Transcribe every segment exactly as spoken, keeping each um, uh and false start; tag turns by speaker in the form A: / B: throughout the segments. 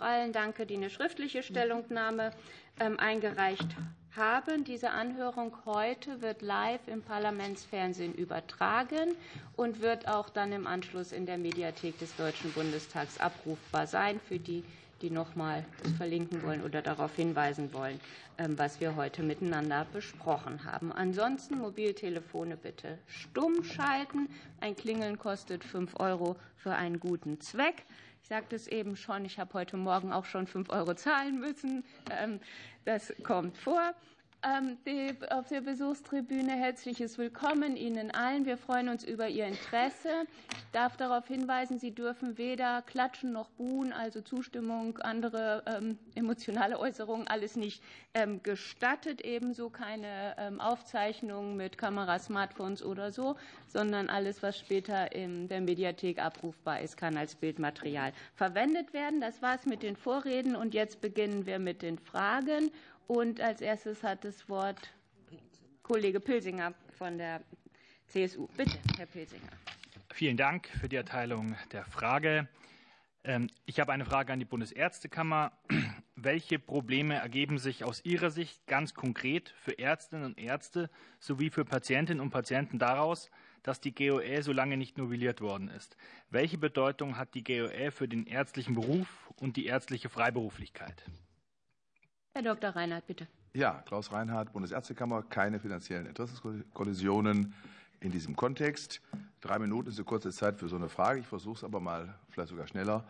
A: allen danke, die eine schriftliche Stellungnahme eingereicht haben. Diese Anhörung heute wird live im Parlamentsfernsehen übertragen und wird auch dann im Anschluss in der Mediathek des Deutschen Bundestags abrufbar sein, für die, die noch mal das verlinken wollen oder darauf hinweisen wollen, was wir heute miteinander besprochen haben. Ansonsten Mobiltelefone bitte stumm schalten. Ein Klingeln kostet fünf Euro für einen guten Zweck. Ich sagte es eben schon, ich habe heute Morgen auch schon fünf Euro zahlen müssen. Das kommt vor. Auf der Besuchstribüne herzliches Willkommen Ihnen allen. Wir freuen uns über Ihr Interesse. Ich darf darauf hinweisen, Sie dürfen weder klatschen noch buhen, also Zustimmung, andere ähm, emotionale Äußerungen, alles nicht ähm, gestattet. Ebenso keine ähm, Aufzeichnungen mit Kameras, Smartphones oder so, sondern alles, was später in der Mediathek abrufbar ist, kann als Bildmaterial verwendet werden. Das war es mit den Vorreden und jetzt beginnen wir mit den Fragen. Und als erstes hat das Wort Kollege Pilsinger von der C S U. Bitte, Herr Pilsinger.
B: Vielen Dank für die Erteilung der Frage. Ich habe eine Frage an die Bundesärztekammer. Welche Probleme ergeben sich aus Ihrer Sicht ganz konkret für Ärztinnen und Ärzte sowie für Patientinnen und Patienten daraus, dass die G O L so lange nicht novelliert worden ist? Welche Bedeutung hat die G O L für den ärztlichen Beruf und die ärztliche Freiberuflichkeit?
A: Herr Doktor Reinhardt, bitte.
C: Ja, Klaus Reinhardt, Bundesärztekammer. Keine finanziellen Interessenskollisionen in diesem Kontext. Drei Minuten ist eine kurze Zeit für so eine Frage. Ich versuche es aber mal, vielleicht sogar schneller.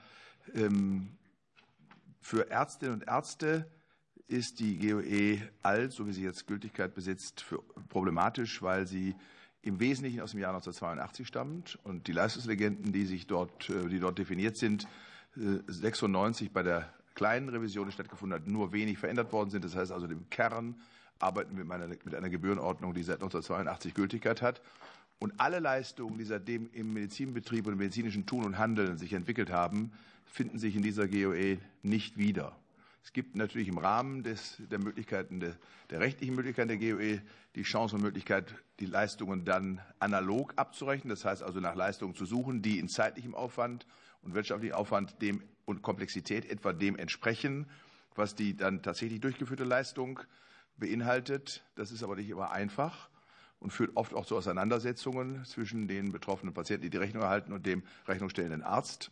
C: Für Ärztinnen und Ärzte ist die G O E alt, so wie sie jetzt Gültigkeit besitzt, für problematisch, weil sie im Wesentlichen aus dem Jahr neunzehnhundertzweiundachtzig stammt und die Leistungslegenden, die sich dort, die dort definiert sind, sechsundneunzig bei der kleinen Revision, die stattgefunden hat, nur wenig verändert worden sind. Das heißt also, im Kern arbeiten wir mit einer, mit einer Gebührenordnung, die seit neunzehnhundertzweiundachtzig Gültigkeit hat. Und alle Leistungen, die seitdem im Medizinbetrieb und im medizinischen Tun und Handeln sich entwickelt haben, finden sich in dieser G O E nicht wieder. Es gibt natürlich im Rahmen des, der Möglichkeiten, der, der rechtlichen Möglichkeiten der G O E die Chance und Möglichkeit, die Leistungen dann analog abzurechnen. Das heißt also, nach Leistungen zu suchen, die in zeitlichem Aufwand und wirtschaftlichem Aufwand dem und Komplexität etwa dem entsprechen, was die dann tatsächlich durchgeführte Leistung beinhaltet. Das ist aber nicht immer einfach und führt oft auch zu Auseinandersetzungen zwischen den betroffenen Patienten, die die Rechnung erhalten, und dem rechnungsstellenden Arzt.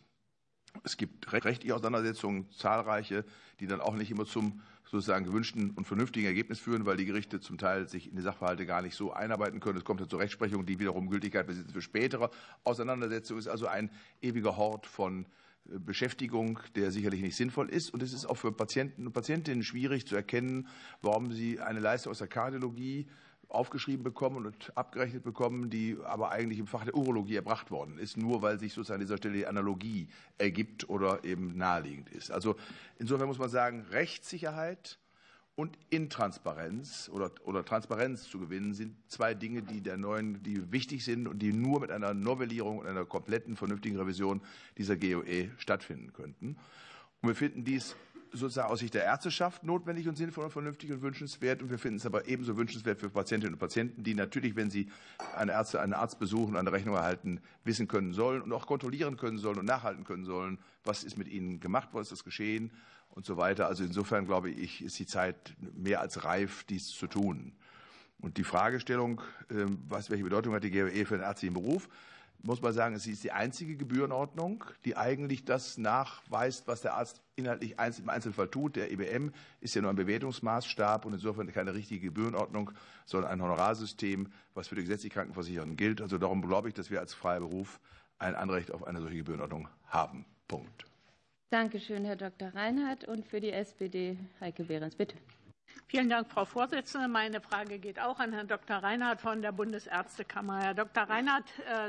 C: Es gibt rechtliche Auseinandersetzungen, zahlreiche, die dann auch nicht immer zum sozusagen gewünschten und vernünftigen Ergebnis führen, weil die Gerichte zum Teil sich in die Sachverhalte gar nicht so einarbeiten können. Es kommt dann zur Rechtsprechung, die wiederum Gültigkeit besitzt für spätere Auseinandersetzungen. Es ist also ein ewiger Hort von Beschäftigung, der sicherlich nicht sinnvoll ist. Und es ist auch für Patienten und Patientinnen schwierig zu erkennen, warum sie eine Leistung aus der Kardiologie aufgeschrieben bekommen und abgerechnet bekommen, die aber eigentlich im Fach der Urologie erbracht worden ist, nur weil sich sozusagen an dieser Stelle die Analogie ergibt oder eben naheliegend ist. Also insofern muss man sagen, Rechtssicherheit und Intransparenz oder, oder Transparenz zu gewinnen, sind zwei Dinge, die der neuen, die wichtig sind und die nur mit einer Novellierung und einer kompletten, vernünftigen Revision dieser G O E stattfinden könnten. Und wir finden dies sozusagen aus Sicht der Ärzteschaft notwendig und sinnvoll und vernünftig und wünschenswert. Und wir finden es aber ebenso wünschenswert für Patientinnen und Patienten, die natürlich, wenn sie einen Arzt, einen Arzt besuchen und eine Rechnung erhalten, wissen können sollen und auch kontrollieren können sollen und nachhalten können sollen, was ist mit ihnen gemacht, was ist das geschehen und so weiter. Also insofern, glaube ich, ist die Zeit mehr als reif, dies zu tun. Und die Fragestellung, was, welche Bedeutung hat die G O E für den ärztlichen Beruf, muss man sagen, es ist die einzige Gebührenordnung, die eigentlich das nachweist, was der Arzt inhaltlich im Einzelfall tut. Der E B M ist ja nur ein Bewertungsmaßstab und insofern keine richtige Gebührenordnung, sondern ein Honorarsystem, was für die gesetzlich Krankenversicherten gilt. Also darum glaube ich, dass wir als freier Beruf ein Anrecht auf eine solche Gebührenordnung haben. Punkt.
A: Danke schön, Herr Doktor Reinhardt. Und für die S P D Heike Behrens, bitte.
D: Vielen Dank, Frau Vorsitzende. Meine Frage geht auch an Herrn Doktor Reinhardt von der Bundesärztekammer. Herr Doktor Reinhardt,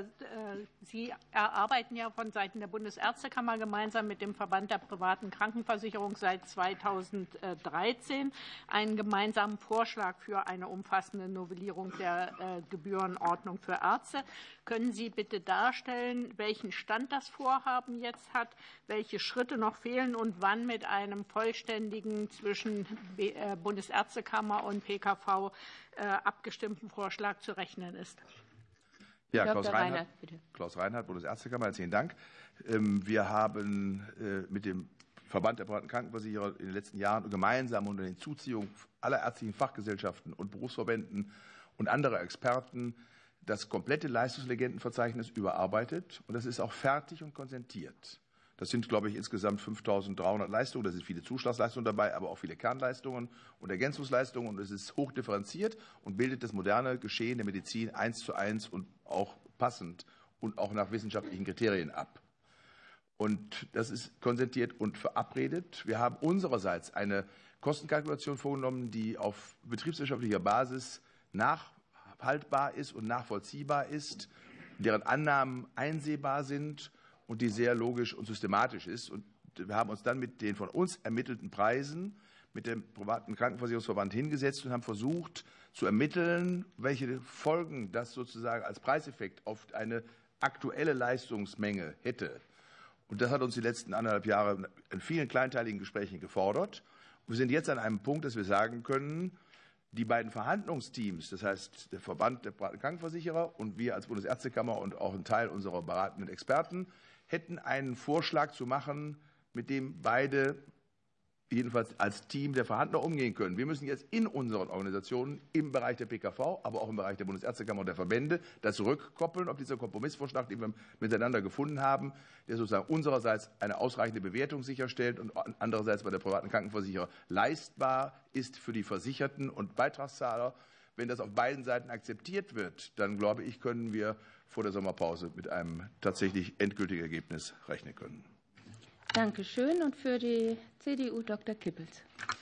D: Sie erarbeiten ja von Seiten der Bundesärztekammer gemeinsam mit dem Verband der privaten Krankenversicherung seit zweitausenddreizehn einen gemeinsamen Vorschlag für eine umfassende Novellierung der Gebührenordnung für Ärzte. Können Sie bitte darstellen, welchen Stand das Vorhaben jetzt hat, welche Schritte noch fehlen und wann mit einem vollständigen zwischen Bundesärztekammer und P K V abgestimmten Vorschlag zu rechnen ist?
C: Ja, Klaus Reinhardt, Klaus Reinhardt, Bundesärztekammer, herzlichen Dank. Wir haben mit dem Verband der privaten Krankenversicherer in den letzten Jahren gemeinsam unter Hinzuziehung aller ärztlichen Fachgesellschaften und Berufsverbänden und anderer Experten das komplette Leistungslegendenverzeichnis überarbeitet. Und das ist auch fertig und konsentiert. Das sind, glaube ich, insgesamt fünftausenddreihundert Leistungen. Da sind viele Zuschlagsleistungen dabei, aber auch viele Kernleistungen und Ergänzungsleistungen. Und es ist hochdifferenziert und bildet das moderne Geschehen der Medizin eins zu eins und auch passend und auch nach wissenschaftlichen Kriterien ab. Und das ist konsentiert und verabredet. Wir haben unsererseits eine Kostenkalkulation vorgenommen, die auf betriebswirtschaftlicher Basis nachhaltbar ist und nachvollziehbar ist, deren Annahmen einsehbar sind und die sehr logisch und systematisch ist. Und wir haben uns dann mit den von uns ermittelten Preisen mit dem privaten Krankenversicherungsverband hingesetzt und haben versucht zu ermitteln, welche Folgen das sozusagen als Preiseffekt auf eine aktuelle Leistungsmenge hätte. Und das hat uns die letzten anderthalb Jahre in vielen kleinteiligen Gesprächen gefordert. Und wir sind jetzt an einem Punkt, dass wir sagen können, die beiden Verhandlungsteams, das heißt der Verband der privaten Krankenversicherer und wir als Bundesärztekammer und auch ein Teil unserer beratenden Experten, hätten einen Vorschlag zu machen, mit dem beide jedenfalls als Team der Verhandler umgehen können. Wir müssen jetzt in unseren Organisationen im Bereich der P K V, aber auch im Bereich der Bundesärztekammer und der Verbände das rückkoppeln, ob dieser Kompromissvorschlag, den wir miteinander gefunden haben, der sozusagen unsererseits eine ausreichende Bewertung sicherstellt und andererseits bei der privaten Krankenversicherer leistbar ist für die Versicherten und Beitragszahler. Wenn das auf beiden Seiten akzeptiert wird, dann glaube ich, können wir vor der Sommerpause mit einem tatsächlich endgültigen Ergebnis rechnen können.
A: Danke schön. Und für die C D U Doktor Kippels.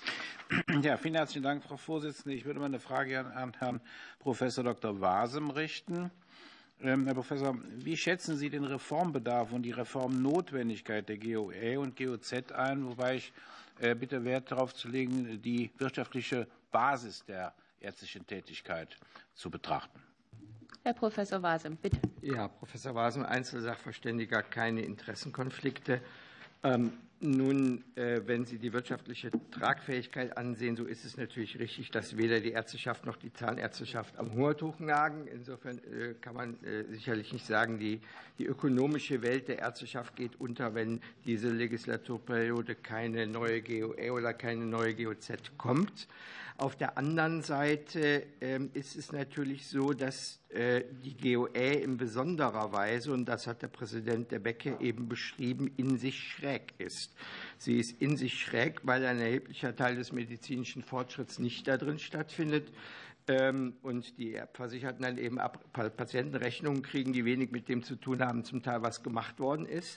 E: Ja, vielen herzlichen Dank, Frau Vorsitzende. Ich würde meine Frage an Herrn Professor Doktor Wasem richten. Herr Professor, wie schätzen Sie den Reformbedarf und die Reformnotwendigkeit der G O E und G O Z ein, wobei ich bitte Wert darauf zu legen, die wirtschaftliche Basis der ärztlichen Tätigkeit zu betrachten?
A: Herr Professor Wasem, bitte.
F: Ja, Professor Wasem, Einzelsachverständiger, keine Interessenkonflikte. Ähm, nun, äh, wenn Sie die wirtschaftliche Tragfähigkeit ansehen, so ist es natürlich richtig, dass weder die Ärzteschaft noch die Zahnärzteschaft am Hungertuch nagen. Insofern äh, kann man äh, sicherlich nicht sagen, die, die ökonomische Welt der Ärzteschaft geht unter, wenn diese Legislaturperiode keine neue G O E oder keine neue G O Z kommt. Auf der anderen Seite äh, ist es natürlich so, dass äh, die G O E in besonderer Weise, und das hat der Präsident der Becke eben beschrieben, in sich schräg ist. Sie ist in sich schräg, weil ein erheblicher Teil des medizinischen Fortschritts nicht darin stattfindet ähm, und die Versicherten dann eben Patientenrechnungen kriegen, die wenig mit dem zu tun haben, zum Teil was gemacht worden ist.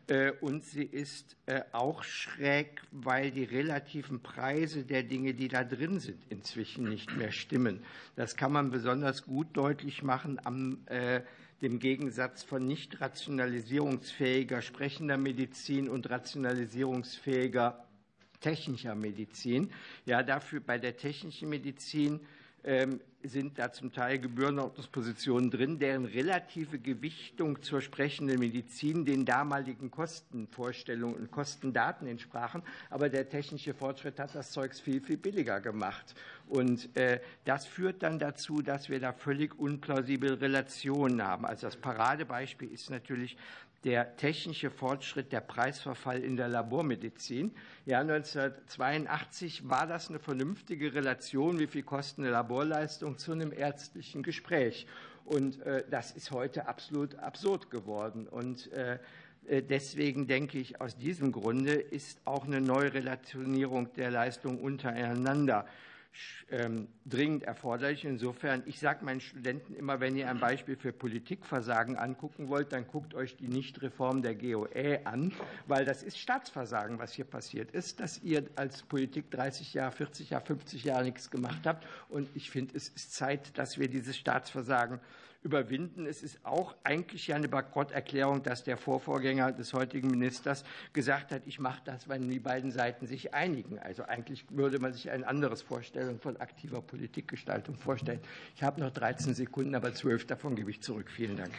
F: Und sie ist auch schräg, weil die relativen Preise der Dinge, die da drin sind, inzwischen nicht mehr stimmen. Das kann man besonders gut deutlich machen am dem Gegensatz von nicht rationalisierungsfähiger sprechender Medizin und rationalisierungsfähiger technischer Medizin. Ja, dafür bei der technischen Medizin ähm, sind da zum Teil Gebührenordnungspositionen drin, deren relative Gewichtung zur sprechenden Medizin den damaligen Kostenvorstellungen und Kostendaten entsprachen. Aber der technische Fortschritt hat das Zeugs viel, viel billiger gemacht. Und äh, das führt dann dazu, dass wir da völlig unplausible Relationen haben. Also das Paradebeispiel ist natürlich der technische Fortschritt, der Preisverfall in der Labormedizin. Ja, neunzehnhundertzweiundachtzig war das eine vernünftige Relation, wie viel kostet eine Laborleistung zu einem ärztlichen Gespräch. Und äh, das ist heute absolut absurd geworden. Und äh, deswegen denke ich, aus diesem Grunde ist auch eine Neurelationierung der Leistungen untereinander dringend erforderlich. Insofern, ich sage meinen Studenten immer, wenn ihr ein Beispiel für Politikversagen angucken wollt, dann guckt euch die Nichtreform der G O E an, weil das ist Staatsversagen, was hier passiert ist, dass ihr als Politik dreißig Jahre, vierzig Jahre, fünfzig Jahre nichts gemacht habt. Und ich finde, es ist Zeit, dass wir dieses Staatsversagen überwinden. Es ist auch eigentlich ja eine Bankrotterklärung, dass der Vorvorgänger des heutigen Ministers gesagt hat, ich mache das, wenn die beiden Seiten sich einigen. Also eigentlich würde man sich ein anderes Vorstellung von aktiver Politikgestaltung vorstellen. Ich habe noch dreizehn Sekunden, aber zwölf davon gebe ich zurück. Vielen Dank.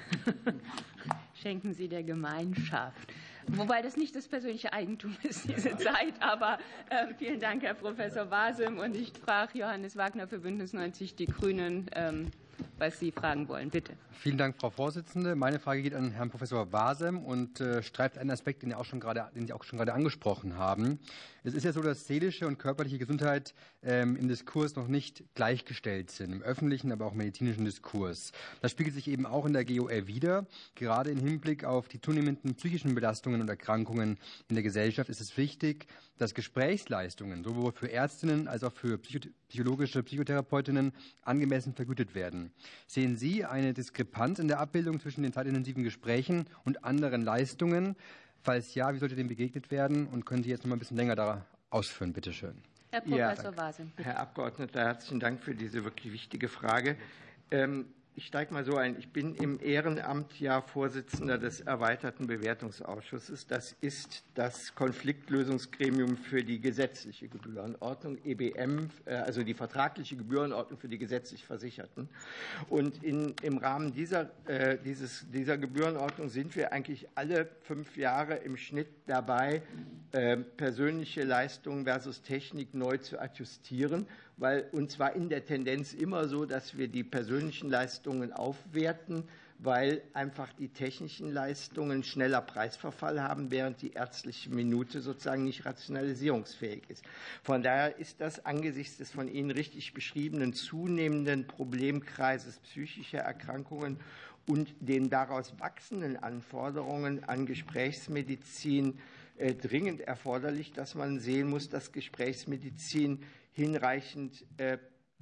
A: Schenken Sie der Gemeinschaft. Wobei das nicht das persönliche Eigentum ist, diese Zeit. Aber äh, vielen Dank, Herr Professor Wasem. Und ich frage Johannes Wagner für Bündnis neunzig Die Grünen. Ähm, was Sie fragen wollen. Bitte.
G: Vielen Dank, Frau Vorsitzende. Meine Frage geht an Herrn Professor Wasem und äh, streift einen Aspekt, den, auch schon gerade, den Sie auch schon gerade angesprochen haben. Es ist ja so, dass seelische und körperliche Gesundheit ähm, im Diskurs noch nicht gleichgestellt sind, im öffentlichen, aber auch medizinischen Diskurs. Das spiegelt sich eben auch in der G O L wider. Gerade im Hinblick auf die zunehmenden psychischen Belastungen und Erkrankungen in der Gesellschaft ist es wichtig, dass Gesprächsleistungen sowohl für Ärztinnen als auch für psychologische Psychotherapeutinnen angemessen vergütet werden. Sehen Sie eine Diskrepanz in der Abbildung zwischen den zeitintensiven Gesprächen und anderen Leistungen? Falls ja, wie sollte dem begegnet werden? Und können Sie jetzt noch mal ein bisschen länger da ausführen, bitte schön.
A: Herr Professor ja, Wasem.
F: Herr Abgeordneter, herzlichen Dank für diese wirklich wichtige Frage. Ähm, Ich steige mal so ein. Ich bin im Ehrenamt ja Vorsitzender des erweiterten Bewertungsausschusses. Das ist das Konfliktlösungsgremium für die gesetzliche Gebührenordnung, E B M, also die vertragliche Gebührenordnung für die gesetzlich Versicherten. Und in, im Rahmen dieser, äh, dieses, dieser Gebührenordnung sind wir eigentlich alle fünf Jahre im Schnitt dabei, äh, persönliche Leistungen versus Technik neu zu adjustieren. Weil, und zwar in der Tendenz immer so, dass wir die persönlichen Leistungen aufwerten, weil einfach die technischen Leistungen schneller Preisverfall haben, während die ärztliche Minute sozusagen nicht rationalisierungsfähig ist. Von daher ist das angesichts des von Ihnen richtig beschriebenen zunehmenden Problemkreises psychischer Erkrankungen und den daraus wachsenden Anforderungen an Gesprächsmedizin äh, dringend erforderlich, dass man sehen muss, dass Gesprächsmedizin hinreichend äh,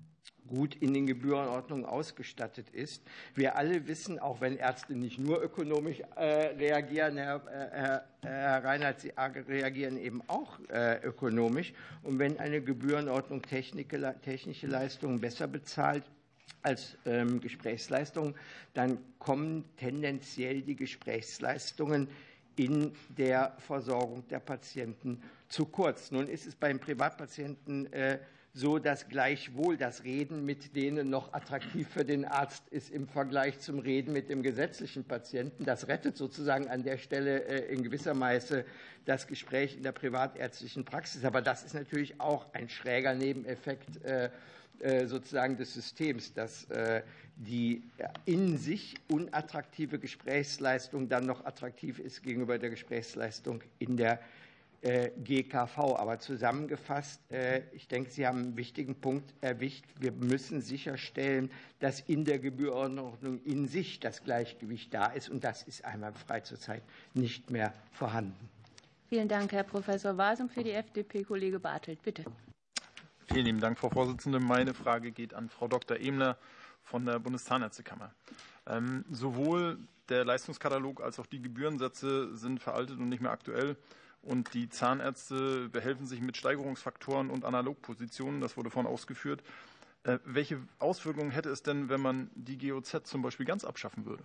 F: gut in den Gebührenordnungen ausgestattet ist. Wir alle wissen, auch wenn Ärzte nicht nur ökonomisch äh, reagieren, Herr, Herr, Herr Reinhardt, sie reagieren eben auch äh, ökonomisch. Und wenn eine Gebührenordnung technische Leistungen besser bezahlt als ähm, Gesprächsleistungen, dann kommen tendenziell die Gesprächsleistungen in der Versorgung der Patienten zu kurz. Nun ist es beim Privatpatienten äh, so, dass gleichwohl das Reden mit denen noch attraktiv für den Arzt ist im Vergleich zum Reden mit dem gesetzlichen Patienten. Das rettet sozusagen an der Stelle äh, in gewisser Weise das Gespräch in der privatärztlichen Praxis. Aber das ist natürlich auch ein schräger Nebeneffekt äh, äh, sozusagen des Systems, dass äh, die in sich unattraktive Gesprächsleistung dann noch attraktiv ist gegenüber der Gesprächsleistung in der G K V. Aber zusammengefasst, ich denke, Sie haben einen wichtigen Punkt erwischt. Wir müssen sicherstellen, dass in der Gebührenordnung in sich das Gleichgewicht da ist. Und das ist einwandfrei zurzeit nicht mehr vorhanden.
A: Vielen Dank, Herr Professor Wasem. Für die F D P, Kollege Bartelt, bitte.
H: Vielen lieben Dank, Frau Vorsitzende. Meine Frage geht an Frau Doktor Emler von der Bundeszahnärztekammer. Ähm, sowohl der Leistungskatalog als auch die Gebührensätze sind veraltet und nicht mehr aktuell. Und die Zahnärzte behelfen sich mit Steigerungsfaktoren und Analogpositionen. Das wurde vorhin ausgeführt. Äh, welche Auswirkungen hätte es denn, wenn man die G O Z zum Beispiel ganz abschaffen würde?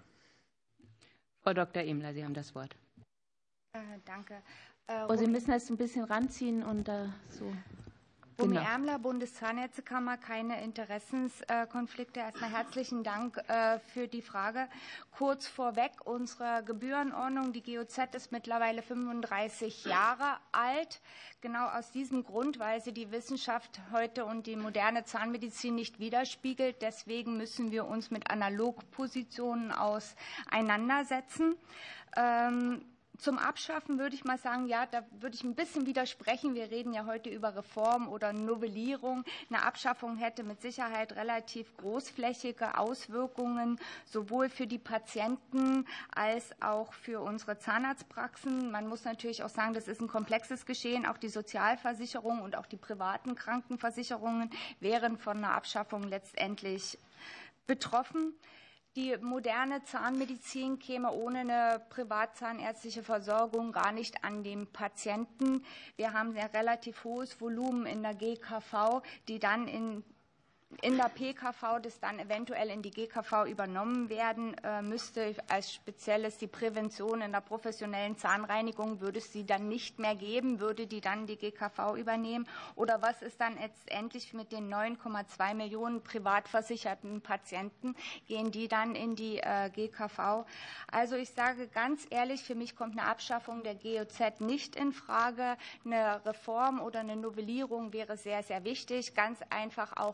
A: Frau Doktor Emler, Sie haben das Wort.
I: Äh, danke. Äh,
A: oh, Sie müssen das ein bisschen ranziehen und da so.
I: Romy Ärmler, Bundeszahnärztekammer, keine Interessenskonflikte. Erstmal herzlichen Dank für die Frage. Kurz vorweg, unsere Gebührenordnung, die G O Z, ist mittlerweile fünfunddreißig Jahre alt. Genau aus diesem Grund, weil sie die Wissenschaft heute und die moderne Zahnmedizin nicht widerspiegelt. Deswegen müssen wir uns mit Analogpositionen auseinandersetzen. Ähm, Zum Abschaffen würde ich mal sagen, ja, da würde ich ein bisschen widersprechen. Wir reden ja heute über Reform oder Novellierung. Eine Abschaffung hätte mit Sicherheit relativ großflächige Auswirkungen, sowohl für die Patienten als auch für unsere Zahnarztpraxen. Man muss natürlich auch sagen, das ist ein komplexes Geschehen. Auch die Sozialversicherung und auch die privaten Krankenversicherungen wären von einer Abschaffung letztendlich betroffen. Die moderne Zahnmedizin käme ohne eine privatzahnärztliche Versorgung gar nicht an den Patienten. Wir haben ein relativ hohes Volumen in der G K V, die dann in in der P K V, das dann eventuell in die G K V übernommen werden müsste. Als Spezielles die Prävention in der professionellen Zahnreinigung würde es sie dann nicht mehr geben, würde die dann die G K V übernehmen. Oder was ist dann letztendlich mit den neun Komma zwei Millionen privat versicherten Patienten? Gehen die dann in die G K V? Also ich sage ganz ehrlich, für mich kommt eine Abschaffung der G O Z nicht in Frage. Eine Reform oder eine Novellierung wäre sehr, sehr wichtig, ganz einfach auch in Bezug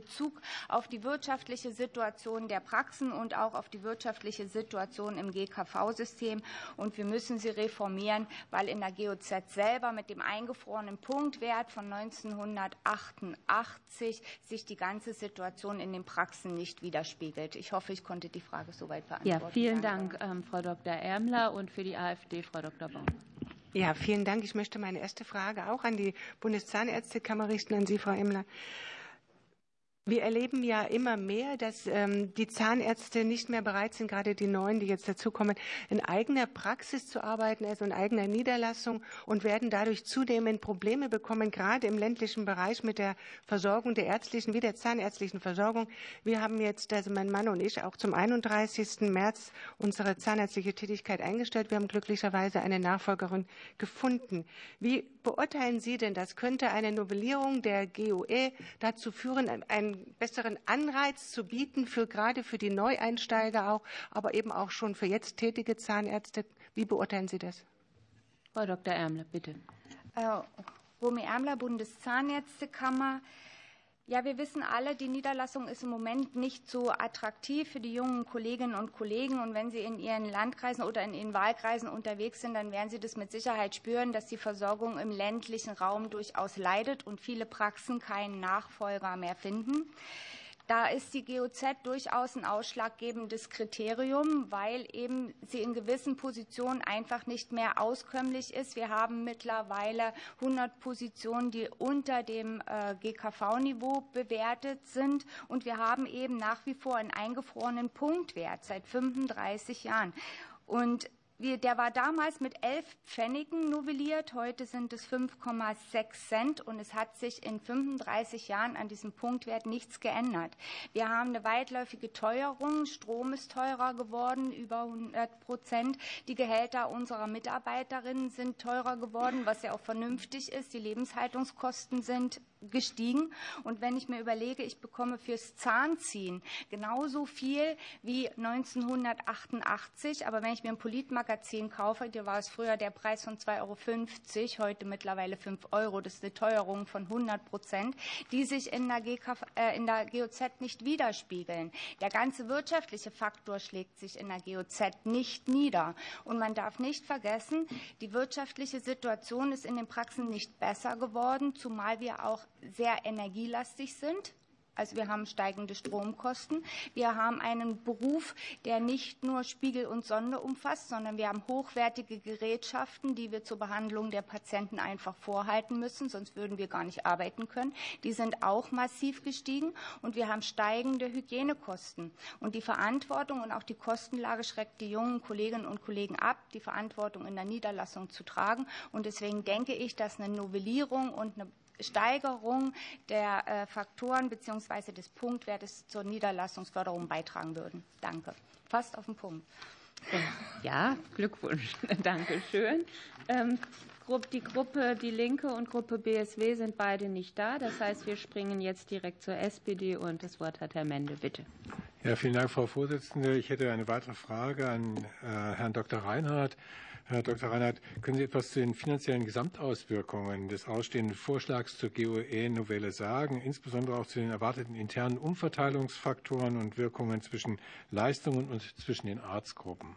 I: Bezug auf die wirtschaftliche Situation der Praxen und auch auf die wirtschaftliche Situation im G K V-System. Und wir müssen sie reformieren, weil in der G O Z selber mit dem eingefrorenen Punktwert von neunzehnhundertachtundachtzig sich die ganze Situation in den Praxen nicht widerspiegelt. Ich hoffe, ich konnte die Frage soweit beantworten.
A: Ja, vielen Dank, ähm, Frau Doktor Ärmler, und für die AfD Frau Doktor Baum.
J: Ja, vielen Dank. Ich möchte meine erste Frage auch an die Bundeszahnärztekammer richten, an Sie, Frau Ärmler. Wir erleben ja immer mehr, dass ähm, die Zahnärzte nicht mehr bereit sind, gerade die Neuen, die jetzt dazukommen, in eigener Praxis zu arbeiten, also in eigener Niederlassung, und werden dadurch zunehmend Probleme bekommen, gerade im ländlichen Bereich mit der Versorgung der ärztlichen wie der zahnärztlichen Versorgung. Wir haben jetzt, also mein Mann und ich, auch zum einunddreißigsten März unsere zahnärztliche Tätigkeit eingestellt. Wir haben glücklicherweise eine Nachfolgerin gefunden. Wie beurteilen Sie denn das? Könnte eine Novellierung der G O E dazu führen, einen besseren Anreiz zu bieten, für, gerade für die Neueinsteiger auch, aber eben auch schon für jetzt tätige Zahnärzte? Wie beurteilen Sie das?
A: Frau Doktor Ärmler, bitte.
I: Äh, Romy Ärmler, Bundeszahnärztekammer. Ja, wir wissen alle, die Niederlassung ist im Moment nicht so attraktiv für die jungen Kolleginnen und Kollegen. Und wenn Sie in Ihren Landkreisen oder in Ihren Wahlkreisen unterwegs sind, dann werden Sie das mit Sicherheit spüren, dass die Versorgung im ländlichen Raum durchaus leidet und viele Praxen keinen Nachfolger mehr finden. Da ist die G O Z durchaus ein ausschlaggebendes Kriterium, weil eben sie in gewissen Positionen einfach nicht mehr auskömmlich ist. Wir haben mittlerweile hundert Positionen, die unter dem G K V-Niveau bewertet sind. Und wir haben eben nach wie vor einen eingefrorenen Punktwert seit fünfunddreißig Jahren. Und der war damals mit elf Pfennigen novelliert, heute sind es fünf Komma sechs Cent und es hat sich in fünfunddreißig Jahren an diesem Punktwert nichts geändert. Wir haben eine weitläufige Teuerung, Strom ist teurer geworden, über hundert Prozent. Die Gehälter unserer Mitarbeiterinnen sind teurer geworden, was ja auch vernünftig ist. Die Lebenshaltungskosten sind gestiegen. Und wenn ich mir überlege, ich bekomme fürs Zahnziehen genauso viel wie neunzehnhundertachtundachtzig, aber wenn ich mir ein Politmagazin kaufe, da war es früher der Preis von zwei Euro fünfzig, heute mittlerweile fünf Euro. Das ist eine Teuerung von hundert Prozent, die sich in der, G K V, äh, in der G O Z nicht widerspiegeln. Der ganze wirtschaftliche Faktor schlägt sich in der G O Z nicht nieder. Und man darf nicht vergessen, die wirtschaftliche Situation ist in den Praxen nicht besser geworden, zumal wir auch sehr energielastig sind. Also wir haben steigende Stromkosten. Wir haben einen Beruf, der nicht nur Spiegel und Sonde umfasst, sondern wir haben hochwertige Gerätschaften, die wir zur Behandlung der Patienten einfach vorhalten müssen, sonst würden wir gar nicht arbeiten können. Die sind auch massiv gestiegen und wir haben steigende Hygienekosten. Und die Verantwortung und auch die Kostenlage schreckt die jungen Kolleginnen und Kollegen ab, die Verantwortung in der Niederlassung zu tragen. Und deswegen denke ich, dass eine Novellierung und eine Steigerung der äh, Faktoren bzw. des Punktwertes zur Niederlassungsförderung beitragen würden. Danke. Fast auf den Punkt.
A: Ja, Glückwunsch. Danke schön. Ähm, die Gruppe Die Linke und Gruppe B S W sind beide nicht da. Das heißt, wir springen jetzt direkt zur S P D und das Wort hat Herr Mende. Bitte.
K: Ja, vielen Dank, Frau Vorsitzende. Ich hätte eine weitere Frage an äh, Herrn Doktor Reinhardt. Herr Doktor Reinhardt, können Sie etwas zu den finanziellen Gesamtauswirkungen des ausstehenden Vorschlags zur G O E-Novelle sagen, insbesondere auch zu den erwarteten internen Umverteilungsfaktoren und Wirkungen zwischen Leistungen und zwischen den Arztgruppen?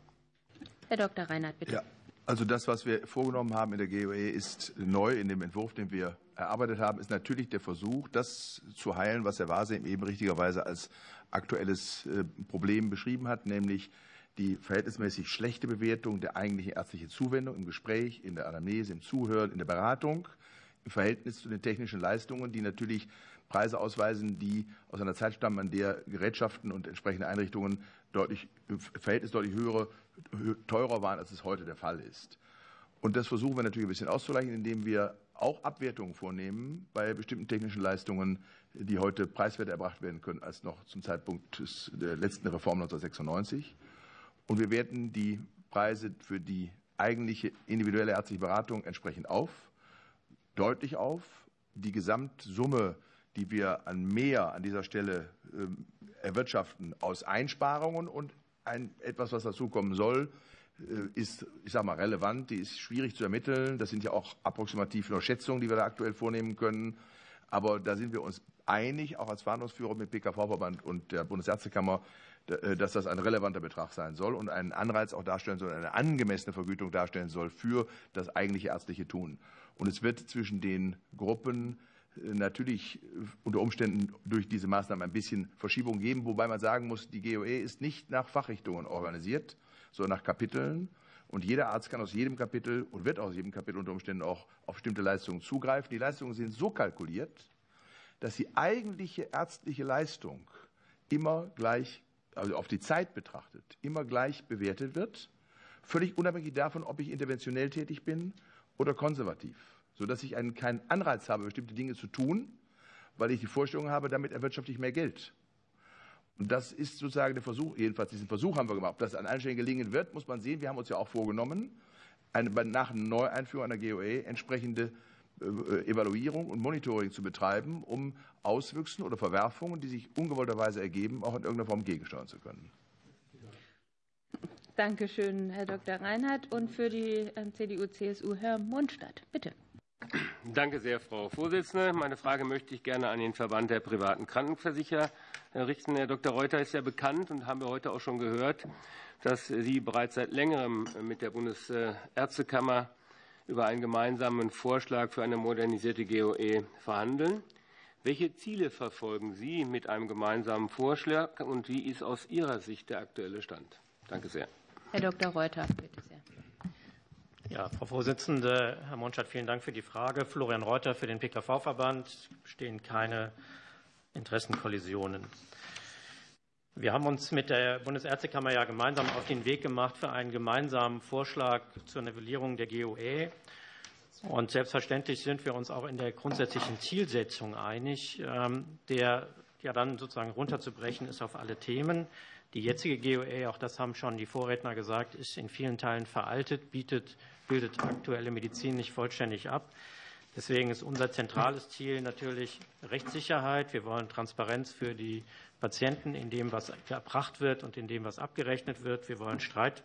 A: Herr Doktor Reinhardt, bitte.
C: Ja, also das, was wir vorgenommen haben in der G O E, ist neu in dem Entwurf, den wir erarbeitet haben, ist natürlich der Versuch, das zu heilen, was Herr Wasem eben richtigerweise als aktuelles Problem beschrieben hat, nämlich die verhältnismäßig schlechte Bewertung der eigentlichen ärztlichen Zuwendung im Gespräch, in der Anamnese, im Zuhören, in der Beratung, im Verhältnis zu den technischen Leistungen, die natürlich Preise ausweisen, die aus einer Zeit stammen, an der Gerätschaften und entsprechende Einrichtungen deutlich, im Verhältnis deutlich höhere, teurer waren, als es heute der Fall ist. Und das versuchen wir natürlich ein bisschen auszugleichen, indem wir auch Abwertungen vornehmen bei bestimmten technischen Leistungen, die heute preiswerter erbracht werden können als noch zum Zeitpunkt des, der letzten Reform neunzehnhundertsechsundneunzig. Und wir werten die Preise für die eigentliche individuelle ärztliche Beratung entsprechend auf, deutlich auf. Die Gesamtsumme, die wir an mehr an dieser Stelle äh, erwirtschaften aus Einsparungen und ein, etwas, was dazukommen soll, äh, ist, ich sage mal, relevant. Die ist schwierig zu ermitteln. Das sind ja auch approximativ nur Schätzungen, die wir da aktuell vornehmen können. Aber da sind wir uns einig, auch als Verhandlungsführer mit B K V-Verband und der Bundesärztekammer, dass das ein relevanter Betrag sein soll und einen Anreiz auch darstellen soll, eine angemessene Vergütung darstellen soll für das eigentliche ärztliche Tun. Und es wird zwischen den Gruppen natürlich unter Umständen durch diese Maßnahmen ein bisschen Verschiebung geben, wobei man sagen muss, die G O E ist nicht nach Fachrichtungen organisiert, sondern nach Kapiteln. Und jeder Arzt kann aus jedem Kapitel und wird aus jedem Kapitel unter Umständen auch auf bestimmte Leistungen zugreifen. Die Leistungen sind so kalkuliert, dass die eigentliche ärztliche Leistung immer gleich, also auf die Zeit betrachtet, immer gleich bewertet wird, völlig unabhängig davon, ob ich interventionell tätig bin oder konservativ, sodass ich einen, keinen Anreiz habe, bestimmte Dinge zu tun, weil ich die Vorstellung habe, damit erwirtschafte ich mehr Geld. Und das ist sozusagen der Versuch, jedenfalls diesen Versuch haben wir gemacht. Ob das an allen Stellen gelingen wird, muss man sehen. Wir haben uns ja auch vorgenommen, eine, nach Neueinführung einer G O E entsprechende äh, Evaluierung und Monitoring zu betreiben, um Auswüchsen oder Verwerfungen, die sich ungewollterweise ergeben, auch in irgendeiner Form gegensteuern zu können.
A: Danke schön, Herr Doktor Reinhardt. Und für die C D U C S U Herr Mundstadt, bitte.
L: Danke sehr, Frau Vorsitzende. Meine Frage möchte ich gerne an den Verband der privaten Krankenversicherer richten. Herr Doktor Reuter ist ja bekannt und haben wir heute auch schon gehört, dass Sie bereits seit längerem mit der Bundesärztekammer über einen gemeinsamen Vorschlag für eine modernisierte G O E verhandeln. Welche Ziele verfolgen Sie mit einem gemeinsamen Vorschlag und wie ist aus Ihrer Sicht der aktuelle Stand? Danke sehr.
A: Herr Doktor Reuter, bitte sehr.
M: Ja, Frau Vorsitzende, Herr Mundstadt, vielen Dank für die Frage. Florian Reuter für den P K V-Verband. Es bestehen keine Interessenkollisionen. Wir haben uns mit der Bundesärztekammer ja gemeinsam auf den Weg gemacht für einen gemeinsamen Vorschlag zur Novellierung der G O E. Und selbstverständlich sind wir uns auch in der grundsätzlichen Zielsetzung einig, der ja dann sozusagen runterzubrechen ist auf alle Themen. Die jetzige G O E, auch das haben schon die Vorredner gesagt, ist in vielen Teilen veraltet, bietet, bildet aktuelle Medizin nicht vollständig ab. Deswegen ist unser zentrales Ziel natürlich Rechtssicherheit. Wir wollen Transparenz für die Patienten in dem, was erbracht wird und in dem, was abgerechnet wird. Wir wollen Streit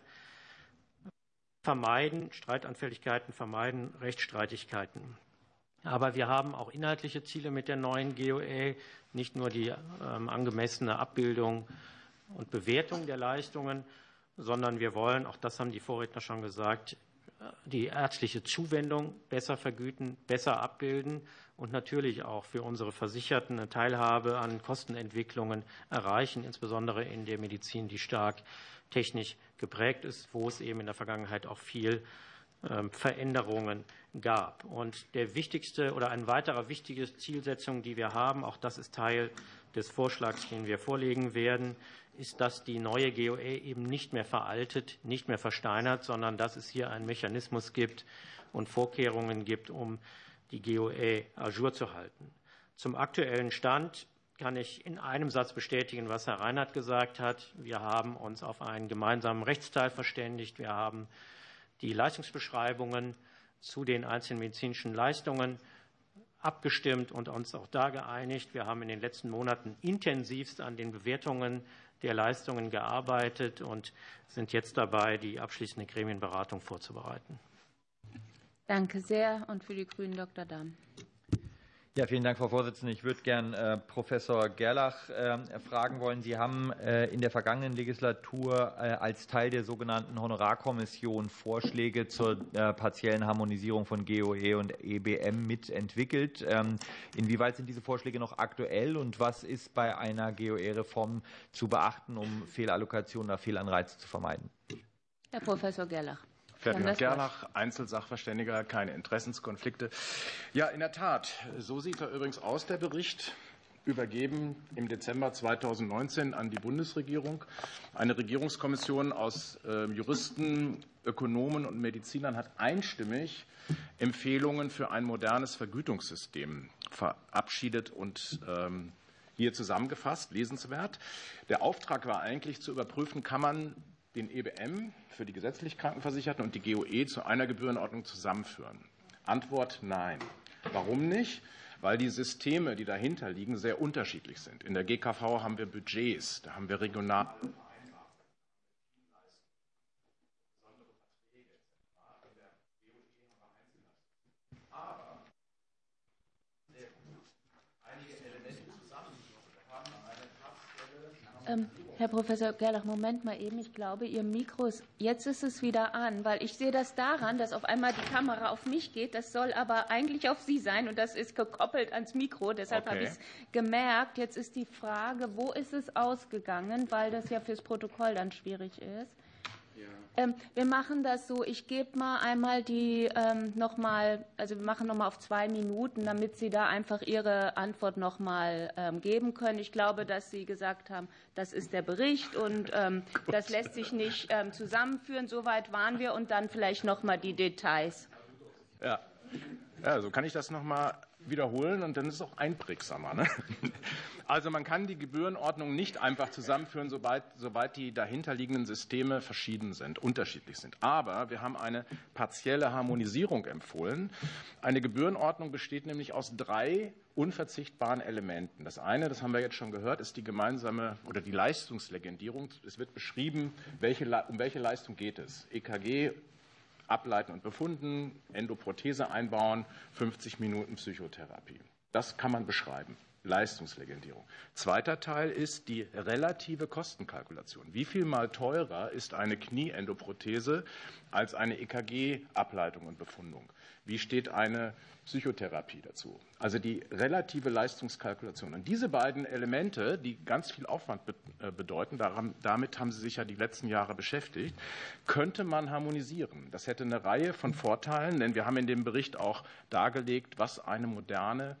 M: vermeiden, Streitanfälligkeiten vermeiden, Rechtsstreitigkeiten. Aber wir haben auch inhaltliche Ziele mit der neuen G O E, nicht nur die ähm, angemessene Abbildung und Bewertung der Leistungen, sondern wir wollen, auch das haben die Vorredner schon gesagt, die ärztliche Zuwendung besser vergüten, besser abbilden und natürlich auch für unsere Versicherten eine Teilhabe an Kostenentwicklungen erreichen, insbesondere in der Medizin, die stark technisch geprägt ist, wo es eben in der Vergangenheit auch viel Veränderungen gab. Und der wichtigste oder eine weitere wichtige Zielsetzung, die wir haben, auch das ist Teil des Vorschlags, den wir vorlegen werden, ist, dass die neue G O E eben nicht mehr veraltet, nicht mehr versteinert, sondern dass es hier einen Mechanismus gibt und Vorkehrungen gibt, um die G O E à jour zu halten. Zum aktuellen Stand kann ich in einem Satz bestätigen, was Herr Reinhardt gesagt hat. Wir haben uns auf einen gemeinsamen Rechtsteil verständigt. Wir haben die Leistungsbeschreibungen zu den einzelnen medizinischen Leistungen abgestimmt und uns auch da geeinigt. Wir haben in den letzten Monaten intensivst an den Bewertungen der Leistungen gearbeitet und sind jetzt dabei, die abschließende Gremienberatung vorzubereiten.
A: Danke sehr. Und für die Grünen Doktor Dahm.
N: Ja, vielen Dank, Frau Vorsitzende. Ich würde gern äh, Professor Gerlach äh, fragen wollen. Sie haben äh, in der vergangenen Legislatur äh, als Teil der sogenannten Honorarkommission Vorschläge zur äh, partiellen Harmonisierung von G O E und E B M mitentwickelt. Ähm, inwieweit sind diese Vorschläge noch aktuell und was ist bei einer G O E-Reform zu beachten, um Fehlallokationen oder Fehlanreize zu vermeiden?
A: Herr Professor Gerlach.
O: Ferdinand Gerlach, Einzelsachverständiger, keine Interessenskonflikte. Ja, in der Tat, so sieht er übrigens aus, der Bericht, übergeben im Dezember zweitausendneunzehn an die Bundesregierung. Eine Regierungskommission aus Juristen, Ökonomen und Medizinern hat einstimmig Empfehlungen für ein modernes Vergütungssystem verabschiedet und hier zusammengefasst, lesenswert. Der Auftrag war eigentlich zu überprüfen, kann man den E B M für die gesetzlich Krankenversicherten und die G O E zu einer Gebührenordnung zusammenführen? Antwort nein. Warum nicht? Weil die Systeme, die dahinter liegen, sehr unterschiedlich sind. In der G K V haben wir Budgets, da haben wir regional. Einige Elemente
A: Ähm, Herr Professor Gerlach, Moment mal eben. Ich glaube, Ihr Mikro ist, jetzt ist es wieder an, weil ich sehe das daran, dass auf einmal die Kamera auf mich geht. Das soll aber eigentlich auf Sie sein und das ist gekoppelt ans Mikro. Deshalb okay. habe ich es gemerkt. Jetzt ist die Frage, wo ist es ausgegangen, weil das ja fürs Protokoll dann schwierig ist. Ähm, wir machen das so, ich gebe mal einmal die ähm, nochmal, also wir machen nochmal auf zwei Minuten, damit Sie da einfach Ihre Antwort nochmal ähm, geben können. Ich glaube, dass Sie gesagt haben, das ist der Bericht und ähm, das lässt sich nicht ähm, zusammenführen. Soweit waren wir und dann vielleicht nochmal die Details.
O: Ja. Ja, so kann ich das nochmal wiederholen und dann ist es auch einprägsamer. Ne? Also man kann die Gebührenordnung nicht einfach zusammenführen, sobald, sobald die dahinterliegenden Systeme verschieden sind, unterschiedlich sind. Aber wir haben eine partielle Harmonisierung empfohlen. Eine Gebührenordnung besteht nämlich aus drei unverzichtbaren Elementen. Das eine, das haben wir jetzt schon gehört, ist die gemeinsame oder die Leistungslegendierung. Es wird beschrieben, welche, um welche Leistung geht es. E K G, Ableiten und Befunden, Endoprothese einbauen, fünfzig Minuten Psychotherapie. Das kann man beschreiben. Leistungslegendierung. Zweiter Teil ist die relative Kostenkalkulation. Wie viel mal teurer ist eine Knieendoprothese als eine E K G-Ableitung und Befundung? Wie steht eine Psychotherapie dazu? Also die relative Leistungskalkulation. Und diese beiden Elemente, die ganz viel Aufwand bedeuten, damit haben Sie sich ja die letzten Jahre beschäftigt, könnte man harmonisieren. Das hätte eine Reihe von Vorteilen, denn wir haben in dem Bericht auch dargelegt, was eine moderne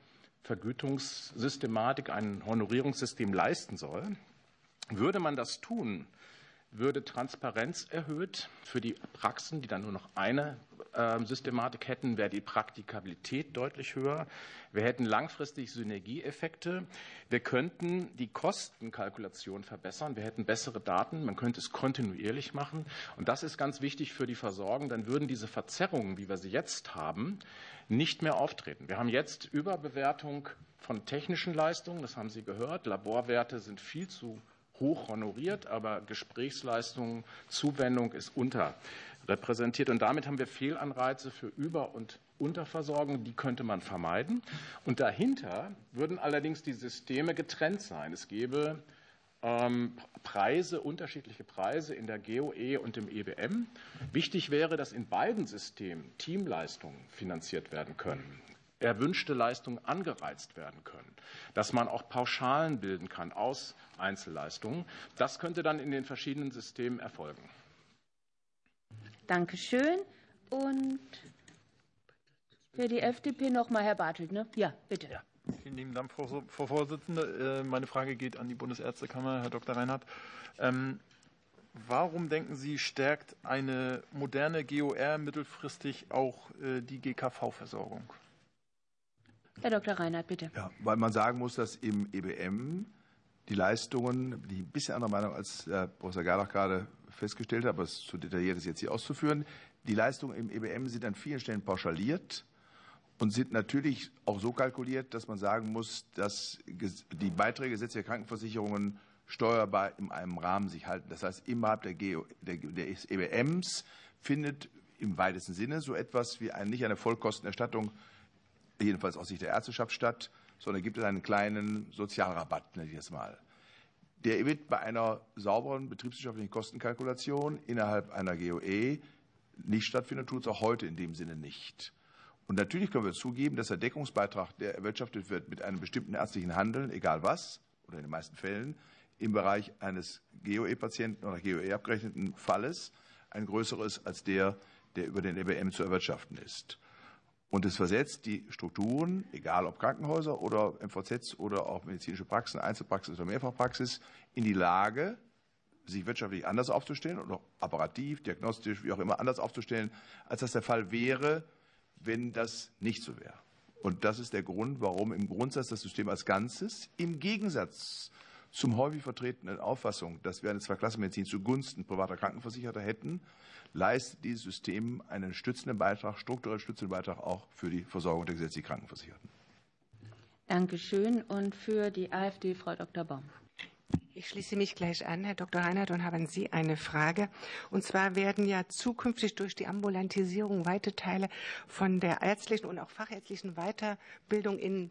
O: Vergütungssystematik, ein Honorierungssystem leisten soll. Würde man das tun, würde Transparenz erhöht für die Praxen, die dann nur noch eine äh, Systematik hätten, wäre die Praktikabilität deutlich höher. Wir hätten langfristig Synergieeffekte. Wir könnten die Kostenkalkulation verbessern. Wir hätten bessere Daten. Man könnte es kontinuierlich machen. Und das ist ganz wichtig für die Versorgung. Dann würden diese Verzerrungen, wie wir sie jetzt haben, nicht mehr auftreten. Wir haben jetzt Überbewertung von technischen Leistungen. Das haben Sie gehört. Laborwerte sind viel zu hoch honoriert, aber Gesprächsleistungen, Zuwendung ist unterrepräsentiert. Und damit haben wir Fehlanreize für Über- und Unterversorgung. Die könnte man vermeiden. Und dahinter würden allerdings die Systeme getrennt sein. Es gäbe ähm, Preise, unterschiedliche Preise in der G O E und im E B M. Wichtig wäre, dass in beiden Systemen Teamleistungen finanziert werden können, erwünschte Leistungen angereizt werden können, dass man auch Pauschalen bilden kann aus Einzelleistungen. Das könnte dann in den verschiedenen Systemen erfolgen.
A: Dankeschön. Und für die F D P noch mal Herr Bartelt, ne? Ja, bitte. Ja.
H: Vielen lieben Dank, Frau Vorsitzende. Meine Frage geht an die Bundesärztekammer, Herr Doktor Reinhardt. Ähm, warum denken Sie, stärkt eine moderne G O R mittelfristig auch die G K V-Versorgung?
A: Herr Doktor Reinhardt, bitte.
C: Ja, weil man sagen muss, dass im E B M die Leistungen, die ein bisschen andere Meinung als Herr Professor Gerlach gerade festgestellt hat, aber es ist zu detailliert, das jetzt hier auszuführen, die Leistungen im E B M sind an vielen Stellen pauschaliert und sind natürlich auch so kalkuliert, dass man sagen muss, dass die Beiträge gesetzlicher Krankenversicherungen steuerbar in einem Rahmen sich halten. Das heißt, innerhalb der G O, der, des E B Ms findet im weitesten Sinne so etwas wie ein, nicht eine Vollkostenerstattung, jedenfalls aus Sicht der Ärzteschaft, statt, sondern gibt es einen kleinen Sozialrabatt, nenne ich das mal. Der wird bei einer sauberen betriebswirtschaftlichen Kostenkalkulation innerhalb einer G O E nicht stattfinden, tut es auch heute in dem Sinne nicht. Und natürlich können wir zugeben, dass der Deckungsbeitrag, der erwirtschaftet wird mit einem bestimmten ärztlichen Handeln, egal was, oder in den meisten Fällen, im Bereich eines G O E-Patienten oder G O E abgerechneten Falles ein größeres als der, der über den E B M zu erwirtschaften ist. Und es versetzt die Strukturen, egal ob Krankenhäuser oder M V Zs oder auch medizinische Praxen, Einzelpraxis oder Mehrfachpraxis, in die Lage, sich wirtschaftlich anders aufzustellen oder operativ, diagnostisch, wie auch immer anders aufzustellen, als das der Fall wäre, wenn das nicht so wäre. Und das ist der Grund, warum im Grundsatz das System als Ganzes im Gegensatz zum häufig vertretenen Auffassung, dass wir eine Zweiklassenmedizin zugunsten privater Krankenversicherter hätten, leistet dieses System einen stützenden Beitrag, strukturell stützenden Beitrag auch für die Versorgung der gesetzlich Krankenversicherten.
A: Dankeschön. Und für die AfD Frau Doktor Baum.
J: Ich schließe mich gleich an, Herr Doktor Reinhardt, und habe an Sie eine Frage. Und zwar werden ja zukünftig durch die Ambulantisierung weite Teile von der ärztlichen und auch fachärztlichen Weiterbildung in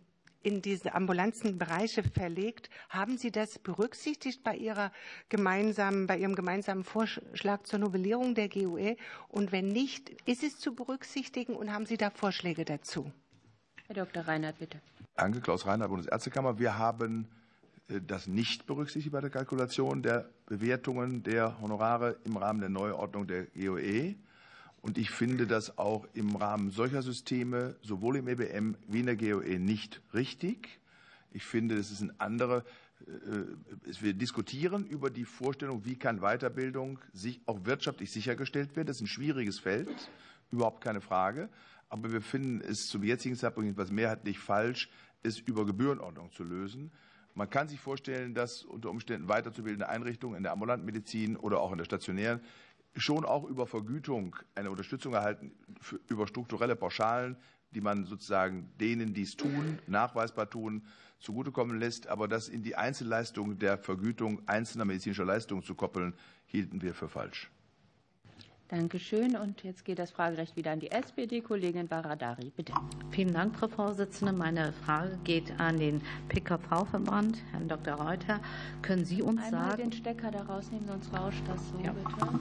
J: in diese ambulanten Bereiche verlegt. Haben Sie das berücksichtigt bei, Ihrer gemeinsamen, bei Ihrem gemeinsamen Vorschlag zur Novellierung der G O E? Und wenn nicht, ist es zu berücksichtigen und haben Sie da Vorschläge dazu?
A: Herr Doktor Reinhardt, bitte.
C: Danke, Klaus Reinhardt, Bundesärztekammer. Wir haben das nicht berücksichtigt bei der Kalkulation der Bewertungen der Honorare im Rahmen der Neuordnung der G O E. Und ich finde das auch im Rahmen solcher Systeme, sowohl im E B M wie in der G O E, nicht richtig. Ich finde, es ist ein anderer. Wir diskutieren über die Vorstellung, wie kann Weiterbildung sich auch wirtschaftlich sichergestellt werden. Das ist ein schwieriges Feld, überhaupt keine Frage. Aber wir finden es zum jetzigen Zeitpunkt etwas mehrheitlich falsch, es über Gebührenordnung zu lösen. Man kann sich vorstellen, dass unter Umständen weiterzubildende Einrichtungen in der ambulanten Medizin oder auch in der stationären schon auch über Vergütung eine Unterstützung erhalten, für, über strukturelle Pauschalen, die man sozusagen denen, die es tun, nachweisbar tun, zugutekommen lässt. Aber das in die Einzelleistung der Vergütung einzelner medizinischer Leistungen zu koppeln, hielten wir für falsch.
A: Danke schön. Und jetzt geht das Fragerecht wieder an die S P D. Kollegin Baradari, bitte.
P: Vielen Dank, Frau Vorsitzende. Meine Frage geht an den P K V-Verband. Herrn Doktor Reuter, können Sie uns
A: Einmal
P: sagen...
A: den Stecker da rausnehmen, sonst rauscht das so, ja. Bitte.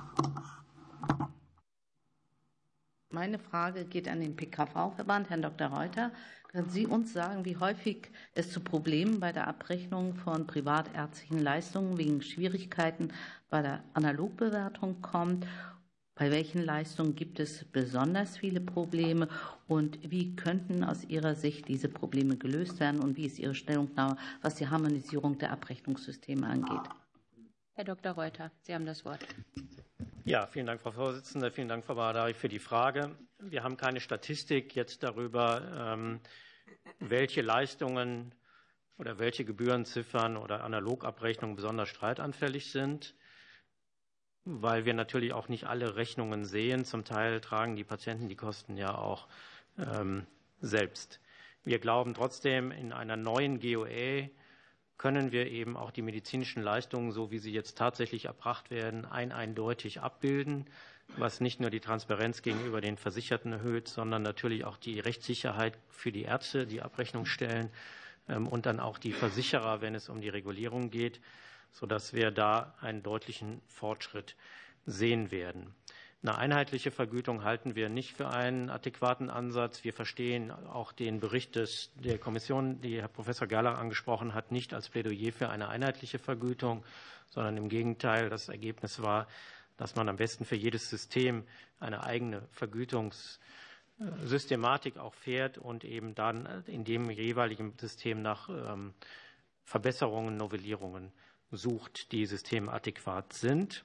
P: Meine Frage geht an den P K V-Verband. Herrn Doktor Reuter, können Sie uns sagen, wie häufig es zu Problemen bei der Abrechnung von privatärztlichen Leistungen wegen Schwierigkeiten bei der Analogbewertung kommt? Bei welchen Leistungen gibt es besonders viele Probleme und wie könnten aus Ihrer Sicht diese Probleme gelöst werden und wie ist Ihre Stellungnahme, was die Harmonisierung der Abrechnungssysteme angeht?
A: Herr Doktor Reuter, Sie haben das Wort.
M: Ja, vielen Dank, Frau Vorsitzende. Vielen Dank, Frau Baradari, für die Frage. Wir haben keine Statistik jetzt darüber, welche Leistungen oder welche Gebührenziffern oder Analogabrechnungen besonders streitanfällig sind, weil wir natürlich auch nicht alle Rechnungen sehen. Zum Teil tragen die Patienten die Kosten ja auch ähm, selbst. Wir glauben trotzdem, in einer neuen G O E können wir eben auch die medizinischen Leistungen, so wie sie jetzt tatsächlich erbracht werden, ein eindeutig abbilden, was nicht nur die Transparenz gegenüber den Versicherten erhöht, sondern natürlich auch die Rechtssicherheit für die Ärzte, die Abrechnung stellen, ähm, und dann auch die Versicherer, wenn es um die Regulierung geht, sodass wir da einen deutlichen Fortschritt sehen werden. Eine einheitliche Vergütung halten wir nicht für einen adäquaten Ansatz. Wir verstehen auch den Bericht des, der Kommission, die Herr Professor Gerlach angesprochen hat, nicht als Plädoyer für eine einheitliche Vergütung, sondern im Gegenteil. Das Ergebnis war, dass man am besten für jedes System eine eigene Vergütungssystematik auch fährt und eben dann in dem jeweiligen System nach ähm, Verbesserungen, Novellierungen sucht, die systemadäquat sind.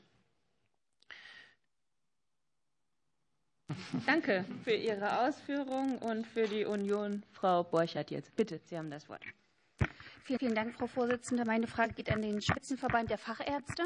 A: Danke für Ihre Ausführungen und für die Union. Frau Borchert jetzt. Bitte, Sie haben das Wort.
Q: Vielen, vielen Dank, Frau Vorsitzende. Meine Frage geht an den Spitzenverband der Fachärzte.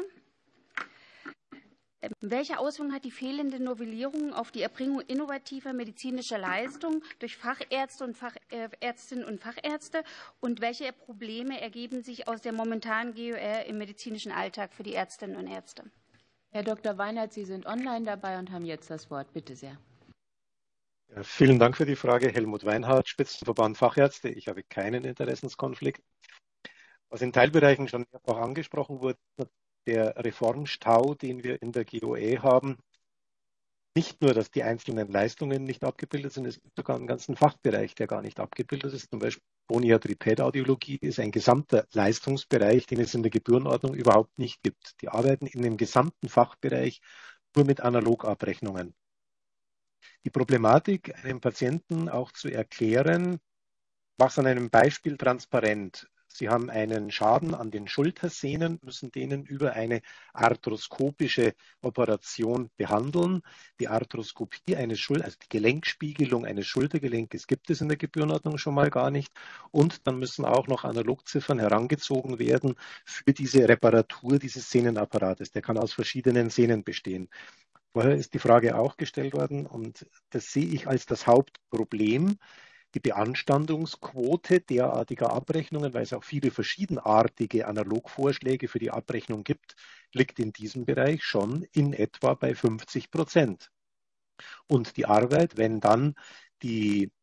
Q: Welche Auswirkungen hat die fehlende Novellierung auf die Erbringung innovativer medizinischer Leistungen durch Fachärzte und Fachärztinnen und Fachärzte? Und welche Probleme ergeben sich aus der momentanen G O E im medizinischen Alltag für die Ärztinnen und Ärzte?
A: Herr Doktor Weinert, Sie sind online dabei und haben jetzt das Wort. Bitte sehr.
R: Ja, vielen Dank für die Frage. Helmut Weinhardt, Spitzenverband Fachärzte. Ich habe keinen Interessenskonflikt. Was in Teilbereichen schon mehrfach angesprochen wurde, der Reformstau, den wir in der G O E haben. Nicht nur, dass die einzelnen Leistungen nicht abgebildet sind, es gibt sogar einen ganzen Fachbereich, der gar nicht abgebildet ist. Zum Beispiel Phoniatrie, Pädaudiologie ist ein gesamter Leistungsbereich, den es in der Gebührenordnung überhaupt nicht gibt. Die arbeiten in dem gesamten Fachbereich nur mit Analogabrechnungen. Die Problematik, einem Patienten auch zu erklären, macht es an einem Beispiel transparent. Sie haben einen Schaden an den Schultersehnen, müssen denen über eine arthroskopische Operation behandeln. Die Arthroskopie eines Schul- also die Gelenkspiegelung eines Schultergelenkes gibt es in der Gebührenordnung schon mal gar nicht. Und dann müssen auch noch Analogziffern herangezogen werden für diese Reparatur dieses Sehnenapparates. Der kann aus verschiedenen Sehnen bestehen. Vorher ist die Frage auch gestellt worden und das sehe ich als das Hauptproblem. Die Beanstandungsquote derartiger Abrechnungen, weil es auch viele verschiedenartige Analogvorschläge für die Abrechnung gibt, liegt in diesem Bereich schon in etwa bei fünfzig Prozent. Und die Arbeit, wenn dann die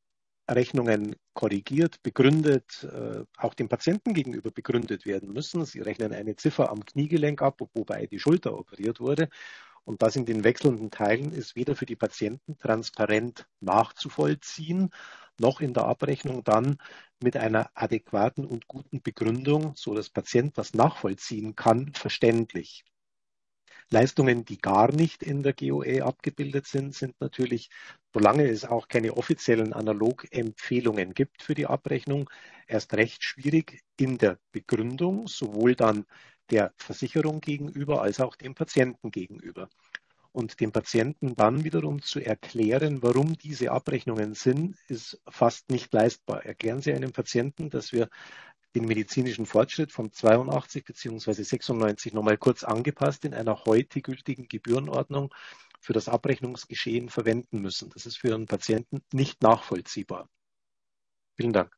R: Rechnungen korrigiert, begründet, auch dem Patienten gegenüber begründet werden müssen. Sie rechnen eine Ziffer am Kniegelenk ab, wobei die Schulter operiert wurde. Und das in den wechselnden Teilen ist weder für die Patienten transparent nachzuvollziehen, noch in der Abrechnung dann mit einer adäquaten und guten Begründung, so dass der Patient das nachvollziehen kann, verständlich. Leistungen, die gar nicht in der G O E abgebildet sind, sind natürlich, solange es auch keine offiziellen Analogempfehlungen gibt für die Abrechnung, erst recht schwierig in der Begründung, sowohl dann der Versicherung gegenüber als auch dem Patienten gegenüber. Und dem Patienten dann wiederum zu erklären, warum diese Abrechnungen sind, ist fast nicht leistbar. Erklären Sie einem Patienten, dass wir den medizinischen Fortschritt von zweiundachtzig bzw. sechsundneunzig nochmal kurz angepasst in einer heute gültigen Gebührenordnung für das Abrechnungsgeschehen verwenden müssen. Das ist für einen Patienten nicht nachvollziehbar. Vielen Dank.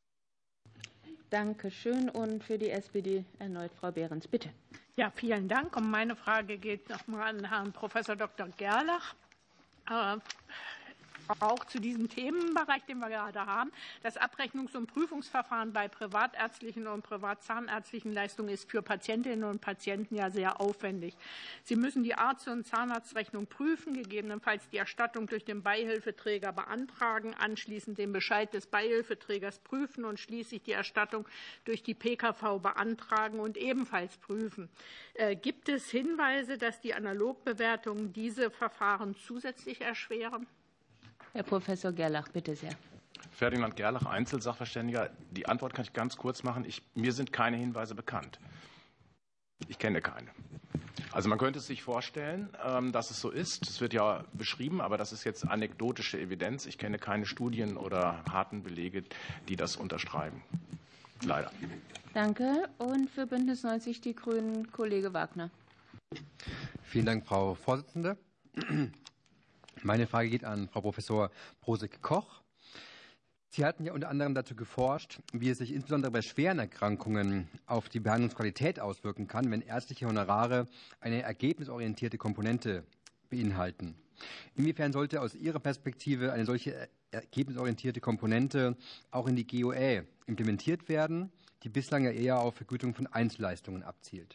A: Danke schön. Und für die S P D erneut Frau Behrens, bitte.
D: Ja, vielen Dank. Und meine Frage geht nochmal an Herrn Professor Doktor Gerlach. Äh, auch zu diesem Themenbereich, den wir gerade haben. Das Abrechnungs- und Prüfungsverfahren bei privatärztlichen und privatzahnärztlichen Leistungen ist für Patientinnen und Patienten ja sehr aufwendig. Sie müssen die Arzt- und Zahnarztrechnung prüfen, gegebenenfalls die Erstattung durch den Beihilfeträger beantragen, anschließend den Bescheid des Beihilfeträgers prüfen und schließlich die Erstattung durch die P K V beantragen und ebenfalls prüfen. Äh, gibt es Hinweise, dass die Analogbewertungen diese Verfahren zusätzlich erschweren?
A: Herr Professor Gerlach, bitte sehr.
O: Ferdinand Gerlach, Einzelsachverständiger. Die Antwort kann ich ganz kurz machen. Ich, mir sind keine Hinweise bekannt. Ich kenne keine. Also man könnte es sich vorstellen, dass es so ist. Es wird ja beschrieben, aber das ist jetzt anekdotische Evidenz. Ich kenne keine Studien oder harten Belege, die das unterschreiben. Leider.
A: Danke. Und für Bündnis neunzig Die Grünen, Kollege Wagner.
G: Vielen Dank, Frau Vorsitzende. Meine Frage geht an Frau Professor Brosig-Koch. Sie hatten ja unter anderem dazu geforscht, wie es sich insbesondere bei schweren Erkrankungen auf die Behandlungsqualität auswirken kann, wenn ärztliche Honorare eine ergebnisorientierte Komponente beinhalten. Inwiefern sollte aus Ihrer Perspektive eine solche ergebnisorientierte Komponente auch in die G O E implementiert werden, die bislang ja eher auf Vergütung von Einzelleistungen abzielt?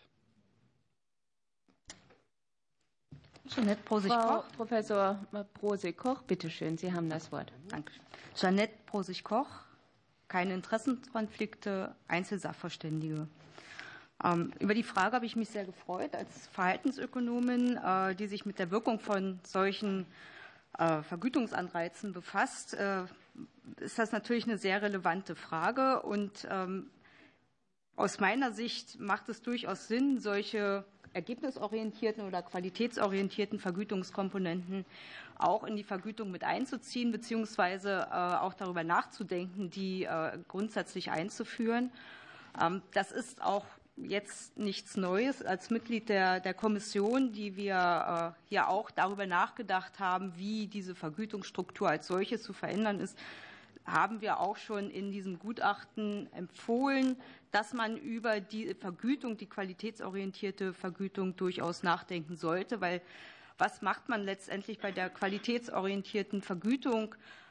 S: Jeanette Brosig-Koch.
A: Frau Professor Brosig-Koch, bitte schön, Sie haben das Wort.
S: Danke. Jeanette Brosig-Koch, keine Interessenkonflikte, Einzelsachverständige. Ähm, über die Frage habe ich mich sehr gefreut als Verhaltensökonomin, äh, die sich mit der Wirkung von solchen äh, Vergütungsanreizen befasst. Äh, ist das natürlich eine sehr relevante Frage und ähm, aus meiner Sicht macht es durchaus Sinn, solche ergebnisorientierten oder qualitätsorientierten Vergütungskomponenten auch in die Vergütung mit einzuziehen, beziehungsweise auch darüber nachzudenken, die grundsätzlich einzuführen. Das ist auch jetzt nichts Neues. Als Mitglied der, der Kommission, die wir ja auch darüber nachgedacht haben, wie diese Vergütungsstruktur als solche zu verändern ist, haben wir auch schon in diesem Gutachten empfohlen, dass man über die Vergütung, die qualitätsorientierte Vergütung durchaus nachdenken sollte. Weil was macht man letztendlich bei der qualitätsorientierten Vergütung?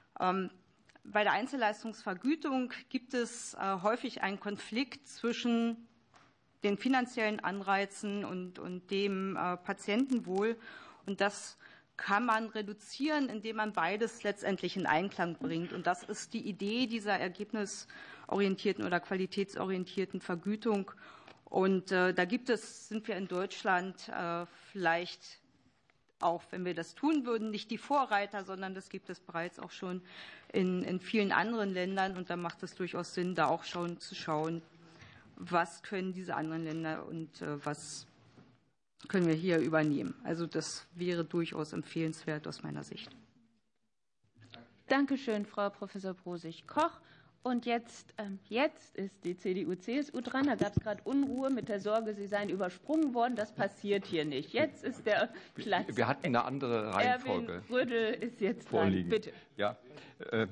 S: Bei der Einzelleistungsvergütung gibt es häufig einen Konflikt zwischen den finanziellen Anreizen und, und dem Patientenwohl. Und das kann man reduzieren, indem man beides letztendlich in Einklang bringt. Und das ist die Idee dieser ergebnisorientierten oder qualitätsorientierten Vergütung. Und äh, da gibt es, sind wir in Deutschland äh, vielleicht auch, wenn wir das tun würden, nicht die Vorreiter, sondern das gibt es bereits auch schon in, in vielen anderen Ländern. Und da macht es durchaus Sinn, da auch schon zu schauen, was können diese anderen Länder und äh, was können wir hier übernehmen. Also das wäre durchaus empfehlenswert aus meiner Sicht.
A: Danke schön, Frau Professor Brosig-Koch. Und jetzt, ähm, jetzt ist die C D U C S U dran. Da gab es gerade Unruhe mit der Sorge, sie seien übersprungen worden. Das passiert hier nicht. Jetzt ist der Platz.
T: Wir hatten eine andere Reihenfolge.
A: Erwin Rödel ist jetzt
T: vorliegen.
A: dran. Bitte.
T: Ja. Äh,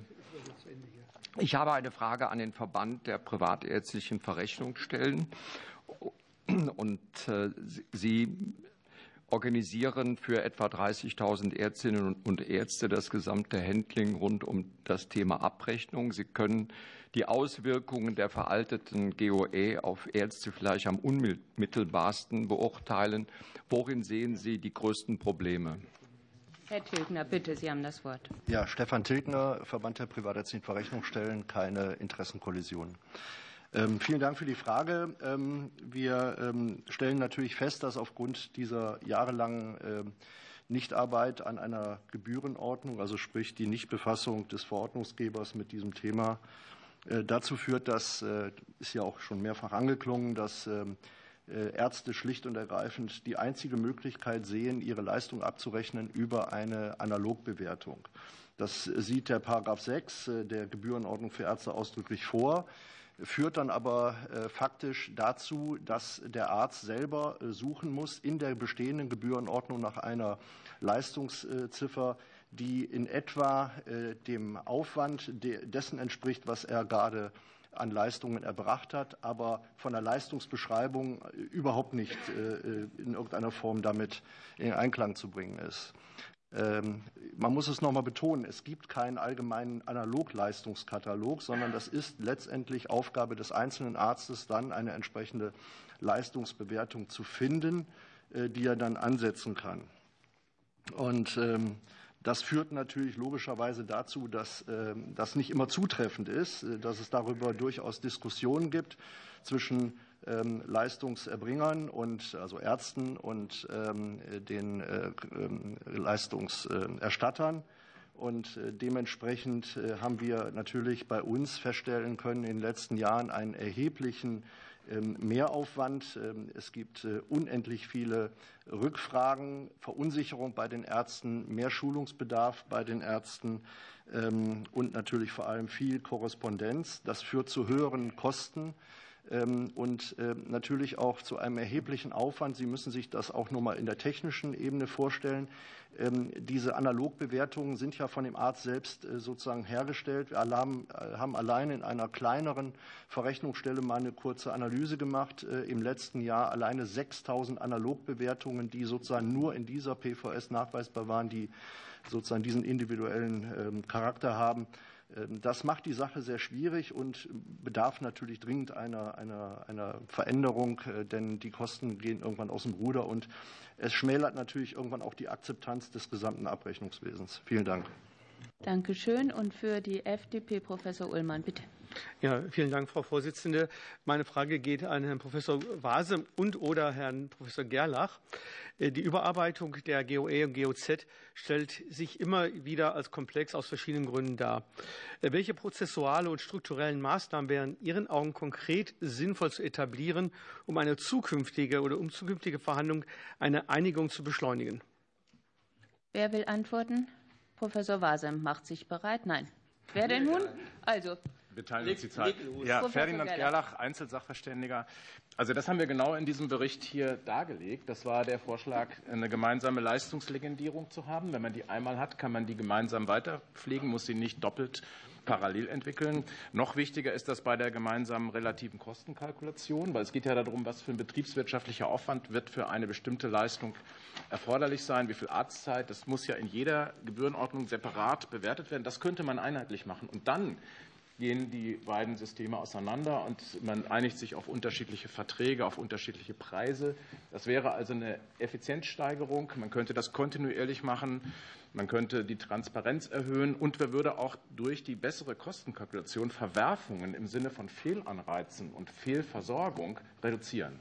T: ich habe eine Frage an den Verband der privatärztlichen Verrechnungsstellen. Und äh, Sie organisieren für etwa dreißigtausend Ärztinnen und Ärzte das gesamte Handling rund um das Thema Abrechnung. Sie können die Auswirkungen der veralteten G O E auf Ärzte vielleicht am unmittelbarsten beurteilen. Worin sehen Sie die größten Probleme?
A: Herr Tilgner, bitte, Sie haben das Wort.
U: Ja, Stefan Tilgner, Verband der privatärztlichen Verrechnungsstellen, keine Interessenkollision. Ähm, vielen Dank für die Frage. Ähm, wir ähm, stellen natürlich fest, dass aufgrund dieser jahrelangen äh, Nichtarbeit an einer Gebührenordnung, also sprich die Nichtbefassung des Verordnungsgebers mit diesem Thema, äh, dazu führt, dass, äh, ist ja auch schon mehrfach angeklungen, dass äh, Ärzte schlicht und ergreifend die einzige Möglichkeit sehen, ihre Leistung abzurechnen über eine Analogbewertung. Das sieht der Paragraph sechs der Gebührenordnung für Ärzte ausdrücklich vor, führt dann aber faktisch dazu, dass der Arzt selber suchen muss in der bestehenden Gebührenordnung nach einer Leistungsziffer, die in etwa dem Aufwand dessen entspricht, was er gerade an Leistungen erbracht hat, aber von der Leistungsbeschreibung überhaupt nicht in irgendeiner Form damit in Einklang zu bringen ist. Man muss es noch mal betonen, es gibt keinen allgemeinen Analogleistungskatalog, sondern das ist letztendlich Aufgabe des einzelnen Arztes, dann eine entsprechende Leistungsbewertung zu finden, die er dann ansetzen kann. Und das führt natürlich logischerweise dazu, dass das nicht immer zutreffend ist, dass es darüber durchaus Diskussionen gibt zwischen Leistungserbringern und also Ärzten und den Leistungserstattern. Und dementsprechend haben wir natürlich bei uns feststellen können in den letzten Jahren einen erheblichen Mehraufwand. Es gibt unendlich viele Rückfragen, Verunsicherung bei den Ärzten, mehr Schulungsbedarf bei den Ärzten und natürlich vor allem viel Korrespondenz. Das führt zu höheren Kosten und natürlich auch zu einem erheblichen Aufwand. Sie müssen sich das auch noch mal in der technischen Ebene vorstellen. Diese Analogbewertungen sind ja von dem Arzt selbst sozusagen hergestellt. Wir haben allein in einer kleineren Verrechnungsstelle mal eine kurze Analyse gemacht. Im letzten Jahr alleine sechstausend Analogbewertungen, die sozusagen nur in dieser P V S nachweisbar waren, die sozusagen diesen individuellen Charakter haben. Das macht die Sache sehr schwierig und bedarf natürlich dringend einer, einer, einer Veränderung, denn die Kosten gehen irgendwann aus dem Ruder und es schmälert natürlich irgendwann auch die Akzeptanz des gesamten Abrechnungswesens. Vielen Dank.
A: Danke schön. Und für die F D P Professor Ullmann, bitte.
V: Ja, vielen Dank, Frau Vorsitzende. Meine Frage geht an Herrn Professor Wasem und oder Herrn Professor Gerlach. Die Überarbeitung der G O E und G O Z stellt sich immer wieder als komplex aus verschiedenen Gründen dar. Welche prozessuale und strukturellen Maßnahmen wären Ihren Augen konkret sinnvoll zu etablieren, um eine zukünftige oder um zukünftige Verhandlungen eine Einigung zu beschleunigen?
A: Wer will antworten? Professor Wasem macht sich bereit. Nein. Wer denn nun? Also.
O: Wir teilen uns die Zeit. Ja, Ferdinand Gerlach, Einzelsachverständiger. Also das haben wir genau in diesem Bericht hier dargelegt. Das war der Vorschlag, eine gemeinsame Leistungslegendierung zu haben. Wenn man die einmal hat, kann man die gemeinsam weiterpflegen, muss sie nicht doppelt parallel entwickeln. Noch wichtiger ist das bei der gemeinsamen relativen Kostenkalkulation, weil es geht ja darum, was für ein betriebswirtschaftlicher Aufwand wird für eine bestimmte Leistung erforderlich sein, wie viel Arztzeit. Das muss ja in jeder Gebührenordnung separat bewertet werden. Das könnte man einheitlich machen. Und dann gehen die beiden Systeme auseinander und man einigt sich auf unterschiedliche Verträge, auf unterschiedliche Preise. Das wäre also eine Effizienzsteigerung. Man könnte das kontinuierlich machen. Man könnte die Transparenz erhöhen und man würde auch durch die bessere Kostenkalkulation Verwerfungen im Sinne von Fehlanreizen und Fehlversorgung reduzieren.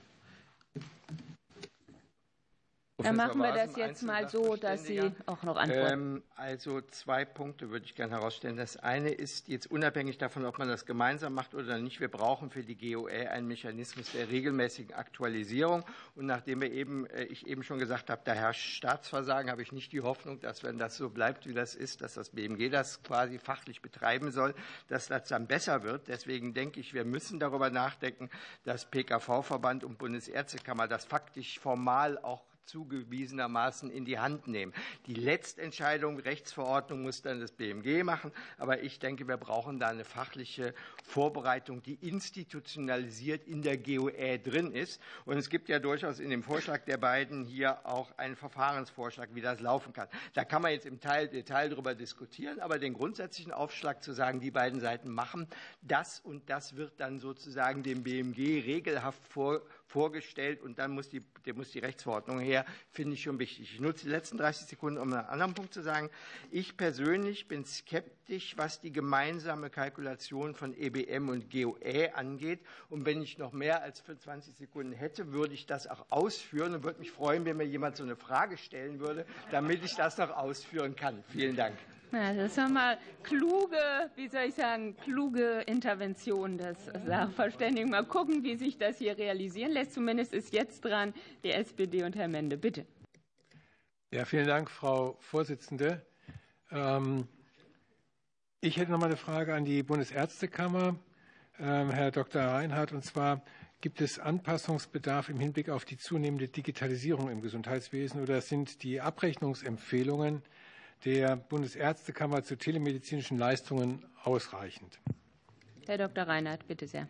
A: Dann machen wir das jetzt mal so, dass Sie auch noch antworten.
F: Also zwei Punkte würde ich gerne herausstellen. Das eine ist jetzt unabhängig davon, ob man das gemeinsam macht oder nicht. Wir brauchen für die G O E einen Mechanismus der regelmäßigen Aktualisierung. Und nachdem wir eben, ich eben schon gesagt habe, da herrscht Staatsversagen, habe ich nicht die Hoffnung, dass wenn das so bleibt, wie das ist, dass das B M G das quasi fachlich betreiben soll, dass das dann besser wird. Deswegen denke ich, wir müssen darüber nachdenken, dass P K V-Verband und Bundesärztekammer das faktisch formal auch zugewiesenermaßen in die Hand nehmen. Die Letztentscheidung, Rechtsverordnung, muss dann das B M G machen. Aber ich denke, wir brauchen da eine fachliche Vorbereitung, die institutionalisiert in der G O Ä drin ist. Und es gibt ja durchaus in dem Vorschlag der beiden hier auch einen Verfahrensvorschlag, wie das laufen kann. Da kann man jetzt im Teil, Detail darüber diskutieren, aber den grundsätzlichen Aufschlag zu sagen, die beiden Seiten machen das und das wird dann sozusagen dem B M G regelhaft vor, vorgestellt und dann muss die, muss die Rechtsverordnung her, finde ich schon wichtig. Ich nutze die letzten dreißig Sekunden, um einen anderen Punkt zu sagen. Ich persönlich bin skeptisch, was die gemeinsame Kalkulation von E B M und G O Ä angeht. Und wenn ich noch mehr als zwanzig Sekunden hätte, würde ich das auch ausführen und würde mich freuen, wenn mir jemand so eine Frage stellen würde, damit ich das noch ausführen kann. Vielen Dank.
A: Ja, das ist nochmal kluge, wie soll ich sagen, kluge Intervention des Sachverständigen. Mal gucken, wie sich das hier realisieren lässt. Zumindest ist jetzt dran die S P D und Herr Mende. Bitte.
K: Ja, vielen Dank, Frau Vorsitzende. Ich hätte noch mal eine Frage an die Bundesärztekammer, Herr Doktor Reinhardt, und zwar: Gibt es Anpassungsbedarf im Hinblick auf die zunehmende Digitalisierung im Gesundheitswesen oder sind die Abrechnungsempfehlungen der Bundesärztekammer zu telemedizinischen Leistungen ausreichend?
A: Herr Doktor Reinhardt, bitte sehr.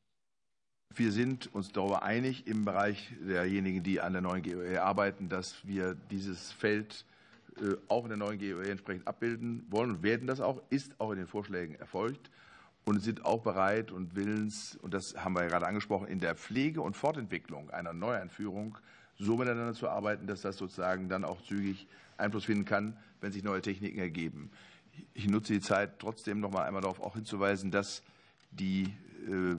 C: Wir sind uns darüber einig im Bereich derjenigen, die an der neuen G O Ä arbeiten, dass wir dieses Feld auch in der neuen G O Ä entsprechend abbilden wollen und werden das auch, ist auch in den Vorschlägen erfolgt und sind auch bereit und willens, und das haben wir ja gerade angesprochen, in der Pflege und Fortentwicklung einer Neueinführung so miteinander zu arbeiten, dass das sozusagen dann auch zügig Einfluss finden kann, wenn sich neue Techniken ergeben. Ich nutze die Zeit trotzdem noch mal einmal darauf auch hinzuweisen, dass die äh,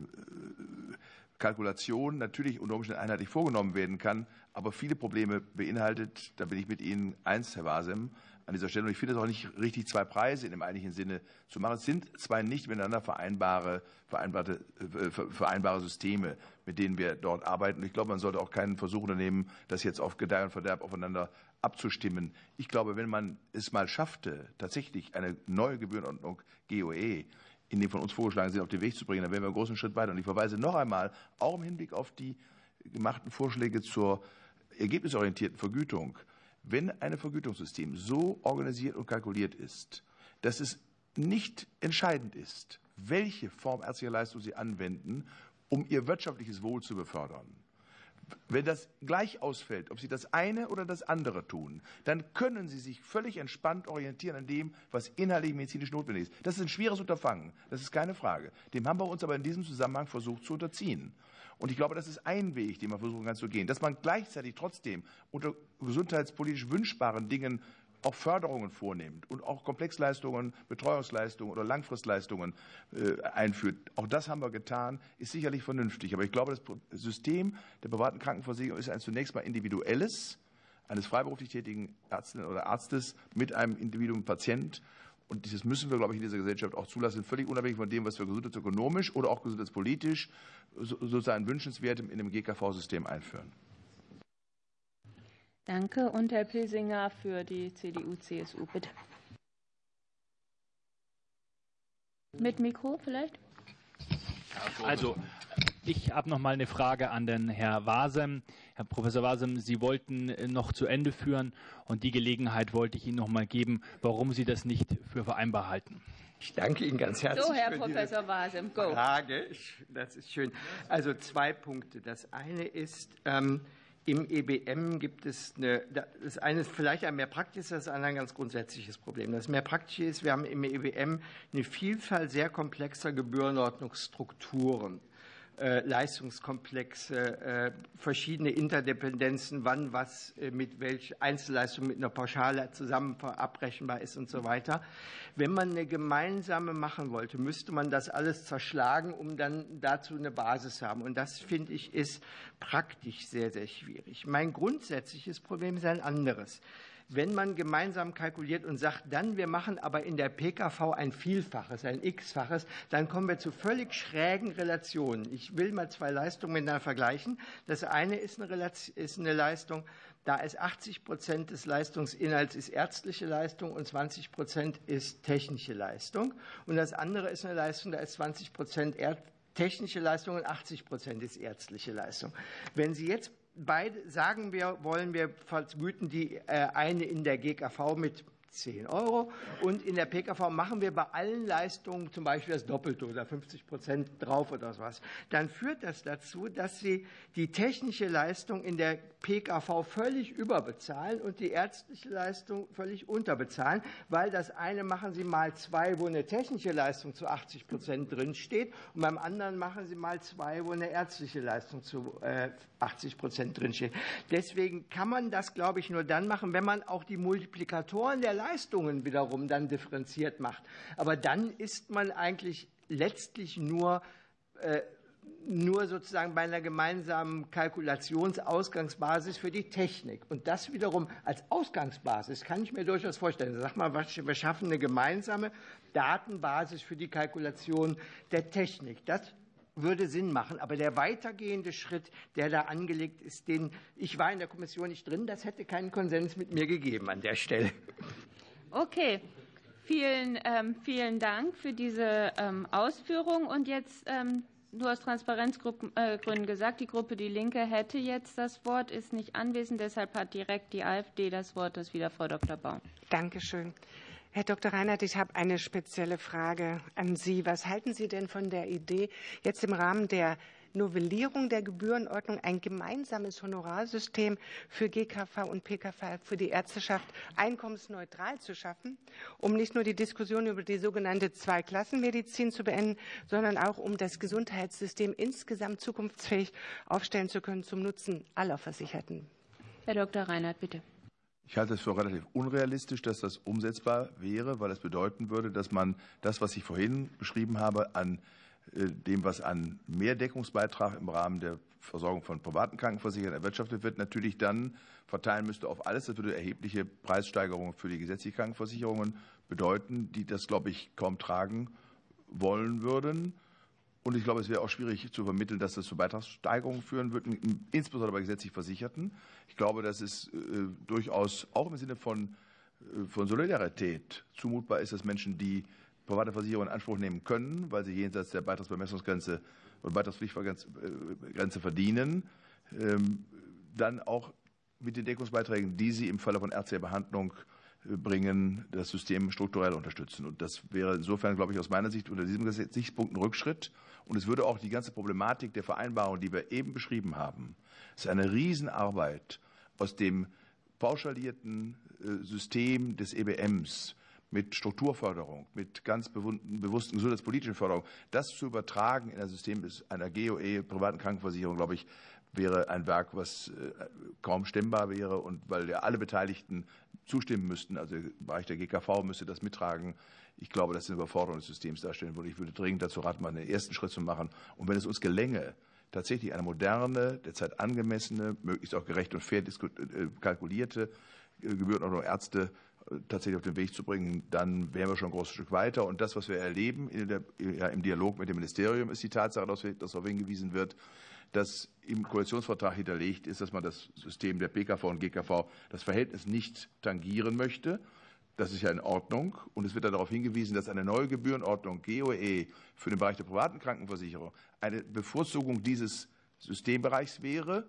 C: Kalkulation natürlich unter Umständen einheitlich vorgenommen werden kann, aber viele Probleme beinhaltet. Da bin ich mit Ihnen eins, Herr Wasem, an dieser Stelle. Und ich finde es auch nicht richtig, zwei Preise in dem eigentlichen Sinne zu machen. Es sind zwei nicht miteinander vereinbare, vereinbarte, vereinbare Systeme, mit denen wir dort arbeiten. Ich glaube, man sollte auch keinen Versuch unternehmen, das jetzt auf Gedeih und Verderb aufeinander abzustimmen. Ich glaube, wenn man es mal schaffte, tatsächlich eine neue Gebührenordnung G O Ä in den von uns vorgeschlagenen Sinn auf den Weg zu bringen, dann wären wir einen großen Schritt weiter. Und ich verweise noch einmal, auch im Hinblick auf die gemachten Vorschläge zur ergebnisorientierten Vergütung, wenn ein Vergütungssystem so organisiert und kalkuliert ist, dass es nicht entscheidend ist, welche Form ärztlicher Leistung Sie anwenden, um Ihr wirtschaftliches Wohl zu befördern. Wenn das gleich ausfällt, ob Sie das eine oder das andere tun, dann können Sie sich völlig entspannt orientieren an dem, was inhaltlich medizinisch notwendig ist. Das ist ein schweres Unterfangen, das ist keine Frage. Dem haben wir uns aber in diesem Zusammenhang versucht zu unterziehen. Und ich glaube, das ist ein Weg, den man versuchen kann zu gehen. Dass man gleichzeitig trotzdem unter gesundheitspolitisch wünschbaren Dingen auch Förderungen vornimmt und auch Komplexleistungen, Betreuungsleistungen oder Langfristleistungen äh, einführt. Auch das haben wir getan, ist sicherlich vernünftig. Aber ich glaube, das System der privaten Krankenversicherung ist ein zunächst mal individuelles, eines freiberuflich tätigen Ärztin oder Arztes mit einem Individuum Patient. Und dieses müssen wir, glaube ich, in dieser Gesellschaft auch zulassen, völlig unabhängig von dem, was wir gesundheitsökonomisch oder auch gesundheitspolitisch sozusagen wünschenswert in dem G K V-System einführen.
A: Danke. Und Herr Pilsinger für die C D U C S U, bitte. Mit Mikro vielleicht?
B: Also, ich habe noch mal eine Frage an den Herrn Wasem. Herr Professor Wasem, Sie wollten noch zu Ende führen und die Gelegenheit wollte ich Ihnen noch mal geben, warum Sie das nicht für vereinbar halten.
F: Ich danke Ihnen ganz herzlich
A: so, Herr
F: für
A: Professor
F: diese
A: Wasem, go.
F: Frage. Das ist schön. Also zwei Punkte. Das eine ist, ähm, im E B M gibt es eine, das eine ist vielleicht ein mehr praktisches, das andere ein ganz grundsätzliches Problem. Das mehr praktische ist, wir haben im E B M eine Vielfalt sehr komplexer Gebührenordnungsstrukturen. Äh, Leistungskomplexe, äh, verschiedene Interdependenzen, wann was äh, mit welcher Einzelleistung mit einer Pauschale zusammen abrechenbar ist und so weiter. Wenn man eine gemeinsame machen wollte, müsste man das alles zerschlagen, um dann dazu eine Basis zu haben. Und das, finde ich, ist praktisch sehr, sehr schwierig. Mein grundsätzliches Problem ist ein anderes. Wenn man gemeinsam kalkuliert und sagt, dann wir machen aber in der P K V ein Vielfaches, ein X-faches, dann kommen wir zu völlig schrägen Relationen. Ich will mal zwei Leistungen miteinander vergleichen. Das eine ist eine, Relation, ist eine Leistung, da ist achtzig Prozent des Leistungsinhalts ist ärztliche Leistung und zwanzig Prozent ist technische Leistung. Und das andere ist eine Leistung, da ist zwanzig Prozent technische Leistung und achtzig Prozent ist ärztliche Leistung. Wenn Sie jetzt beide sagen wir, wollen wir vergüten die eine in der G K V mit zehn Euro und in der P K V machen wir bei allen Leistungen zum Beispiel das Doppelte oder fünfzig Prozent drauf oder sowas. Dann führt das dazu, dass Sie die technische Leistung in der P K V völlig überbezahlen und die ärztliche Leistung völlig unterbezahlen, weil das eine machen Sie mal zwei, wo eine technische Leistung zu achtzig Prozent drinsteht und beim anderen machen Sie mal zwei, wo eine ärztliche Leistung zu achtzig Prozent drinsteht. Deswegen kann man das, glaube ich, nur dann machen, wenn man auch die Multiplikatoren der Leistungen wiederum dann differenziert macht. Aber dann ist man eigentlich letztlich nur, äh, nur sozusagen bei einer gemeinsamen Kalkulationsausgangsbasis für die Technik. Und das wiederum als Ausgangsbasis kann ich mir durchaus vorstellen. Sag mal, wir schaffen eine gemeinsame Datenbasis für die Kalkulation der Technik. Das würde Sinn machen. Aber der weitergehende Schritt, der da angelegt ist, den ich war in der Kommission nicht drin, das hätte keinen Konsens mit mir gegeben an der Stelle.
A: Okay, vielen, ähm, vielen Dank für diese ähm, Ausführung. Und jetzt, ähm, du hast Transparenzgründen äh, gesagt, die Gruppe Die Linke hätte jetzt das Wort, ist nicht anwesend. Deshalb hat direkt die AfD das Wort. Das ist wieder Frau Doktor Baum.
J: Dankeschön. Herr Doktor Reinhardt, ich habe eine spezielle Frage an Sie. Was halten Sie denn von der Idee, jetzt im Rahmen der Novellierung der Gebührenordnung ein gemeinsames Honorarsystem für G K V und P K V für die Ärzteschaft einkommensneutral zu schaffen, um nicht nur die Diskussion über die sogenannte Zweiklassenmedizin zu beenden, sondern auch um das Gesundheitssystem insgesamt zukunftsfähig aufstellen zu können zum Nutzen aller Versicherten?
A: Herr Doktor Reinhardt, bitte.
C: Ich halte es für relativ unrealistisch, dass das umsetzbar wäre, weil das bedeuten würde, dass man das, was ich vorhin beschrieben habe, an dem, was an Mehrdeckungsbeitrag im Rahmen der Versorgung von privaten Krankenversicherern erwirtschaftet wird, natürlich dann verteilen müsste auf alles. Das würde erhebliche Preissteigerungen für die gesetzlichen Krankenversicherungen bedeuten, die das, glaube ich, kaum tragen wollen würden. Und ich glaube, es wäre auch schwierig zu vermitteln, dass das zu Beitragssteigerungen führen würde, insbesondere bei gesetzlich Versicherten. Ich glaube, dass es äh, durchaus auch im Sinne von, äh, von Solidarität zumutbar ist, dass Menschen, die private Versicherungen in Anspruch nehmen können, weil sie jenseits der Beitragsbemessungsgrenze oder Beitragspflichtgrenze verdienen, ähm, dann auch mit den Deckungsbeiträgen, die sie im Falle von ärztlicher Behandlung bringen, das System strukturell unterstützen. Und das wäre insofern, glaube ich, aus meiner Sicht unter diesem Gesichtspunkt ein Rückschritt. Und es würde auch die ganze Problematik der Vereinbarung, die wir eben beschrieben haben, es ist eine Riesenarbeit aus dem pauschalierten System des E B Ms mit Strukturförderung, mit ganz bewussten gesundheitspolitischen Förderung, das zu übertragen in ein System einer G O E, privaten Krankenversicherung, glaube ich, wäre ein Werk, was kaum stemmbar wäre und weil ja alle Beteiligten zustimmen müssten, also der Bereich der G K V müsste das mittragen. Ich glaube, das ist eine Überforderung des Systems darstellen würde. Ich würde dringend dazu raten, mal einen ersten Schritt zu machen. Und wenn es uns gelänge, tatsächlich eine moderne, derzeit angemessene, möglichst auch gerecht und fair kalkulierte Gebührenordnung Ärzte tatsächlich auf den Weg zu bringen, dann wären wir schon ein großes Stück weiter. Und das, was wir erleben in der, ja, im Dialog mit dem Ministerium, ist die Tatsache, dass darauf hingewiesen wird, dass im Koalitionsvertrag hinterlegt ist, dass man das System der P K V und G K V, das Verhältnis nicht tangieren möchte. Das ist ja in Ordnung. Und es wird dann darauf hingewiesen, dass eine neue Gebührenordnung G O E für den Bereich der privaten Krankenversicherung eine Bevorzugung dieses Systembereichs wäre,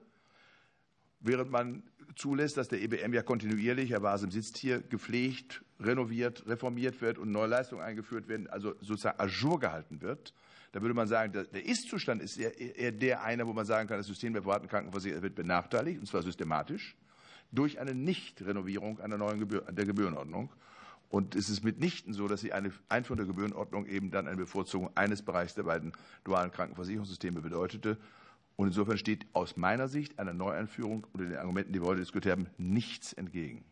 C: während man zulässt, dass der E B M ja kontinuierlich, Herr Wasem sitzt hier, gepflegt, renoviert, reformiert wird und neue Leistungen eingeführt werden, also sozusagen à jour gehalten wird. Da würde man sagen, der Ist-Zustand ist eher, eher der eine, wo man sagen kann, das System der privaten Krankenversicherung wird benachteiligt, und zwar systematisch, durch eine Nicht-Renovierung einer neuen Gebühr, der Gebührenordnung. Und es ist mitnichten so, dass sie eine Einführung der Gebührenordnung eben dann eine Bevorzugung eines Bereichs der beiden dualen Krankenversicherungssysteme bedeutete. Und insofern steht aus meiner Sicht einer Neueinführung oder den Argumenten, die wir heute diskutiert haben, nichts entgegen.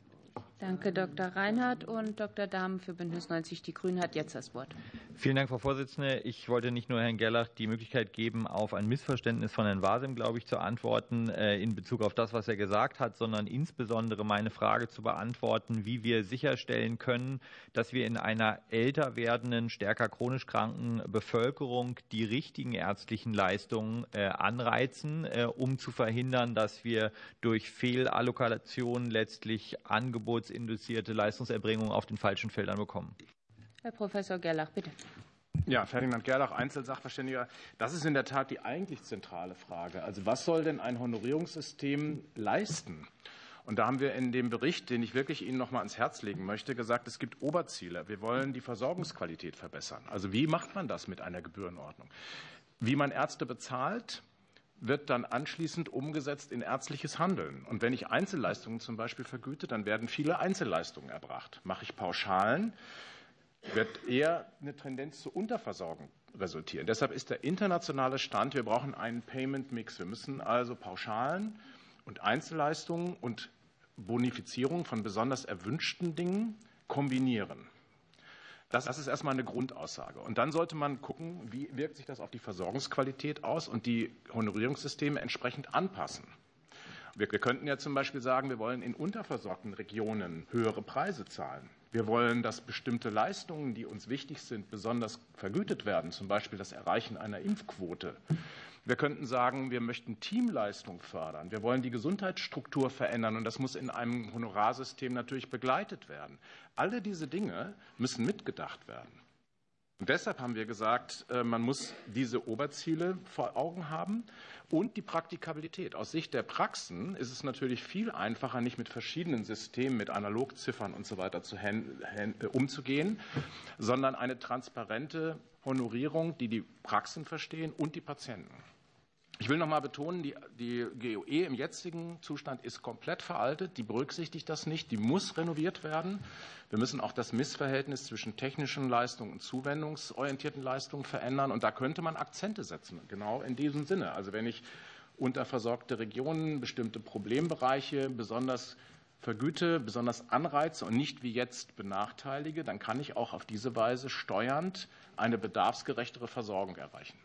A: Danke, Doktor Reinhardt. Und Doktor Dahmen für Bündnis neunzig Die Grünen hat jetzt das Wort.
N: Vielen Dank, Frau Vorsitzende. Ich wollte nicht nur Herrn Gerlach die Möglichkeit geben, auf ein Missverständnis von Herrn Wasem, glaube ich, zu antworten in Bezug auf das, was er gesagt hat, sondern insbesondere meine Frage zu beantworten, wie wir sicherstellen können, dass wir in einer älter werdenden, stärker chronisch kranken Bevölkerung die richtigen ärztlichen Leistungen anreizen, um zu verhindern, dass wir durch Fehlallokationen letztlich Angebots induzierte Leistungserbringung auf den falschen Feldern bekommen.
A: Herr Professor Gerlach, bitte.
O: Ja, Ferdinand Gerlach, Einzelsachverständiger. Das ist in der Tat die eigentlich zentrale Frage. Also was soll denn ein Honorierungssystem leisten? Und da haben wir in dem Bericht, den ich wirklich Ihnen noch mal ans Herz legen möchte, gesagt, es gibt Oberziele. Wir wollen die Versorgungsqualität verbessern. Also wie macht man das mit einer Gebührenordnung? Wie man Ärzte bezahlt, wird dann anschließend umgesetzt in ärztliches Handeln. Und wenn ich Einzelleistungen zum Beispiel vergüte, dann werden viele Einzelleistungen erbracht. Mache ich Pauschalen, wird eher eine Tendenz zur Unterversorgung resultieren. Deshalb ist der internationale Stand, wir brauchen einen Payment Mix. Wir müssen also Pauschalen und Einzelleistungen und Bonifizierung von besonders erwünschten Dingen kombinieren. Das ist erstmal eine Grundaussage. Und dann sollte man gucken, wie wirkt sich das auf die Versorgungsqualität aus und die Honorierungssysteme entsprechend anpassen. Wir, wir könnten ja zum Beispiel sagen, wir wollen in unterversorgten Regionen höhere Preise zahlen. Wir wollen, dass bestimmte Leistungen, die uns wichtig sind, besonders vergütet werden, zum Beispiel das Erreichen einer Impfquote. Wir könnten sagen, wir möchten Teamleistung fördern. Wir wollen die Gesundheitsstruktur verändern, und das muss in einem Honorarsystem natürlich begleitet werden. Alle diese Dinge müssen mitgedacht werden. Und deshalb haben wir gesagt, man muss diese Oberziele vor Augen haben und die Praktikabilität. Aus Sicht der Praxen ist es natürlich viel einfacher, nicht mit verschiedenen Systemen, mit Analogziffern und so weiter zu umzugehen, sondern eine transparente Honorierung, die die Praxen verstehen und die Patienten. Ich will noch mal betonen, die, die G O E im jetzigen Zustand ist komplett veraltet. Die berücksichtigt das nicht. Die muss renoviert werden. Wir müssen auch das Missverhältnis zwischen technischen Leistungen und zuwendungsorientierten Leistungen verändern. Und da könnte man Akzente setzen, genau in diesem Sinne. Also wenn ich unterversorgte Regionen, bestimmte Problembereiche besonders vergüte, besonders anreize und nicht wie jetzt benachteilige, dann kann ich auch auf diese Weise steuernd eine bedarfsgerechtere Versorgung erreichen.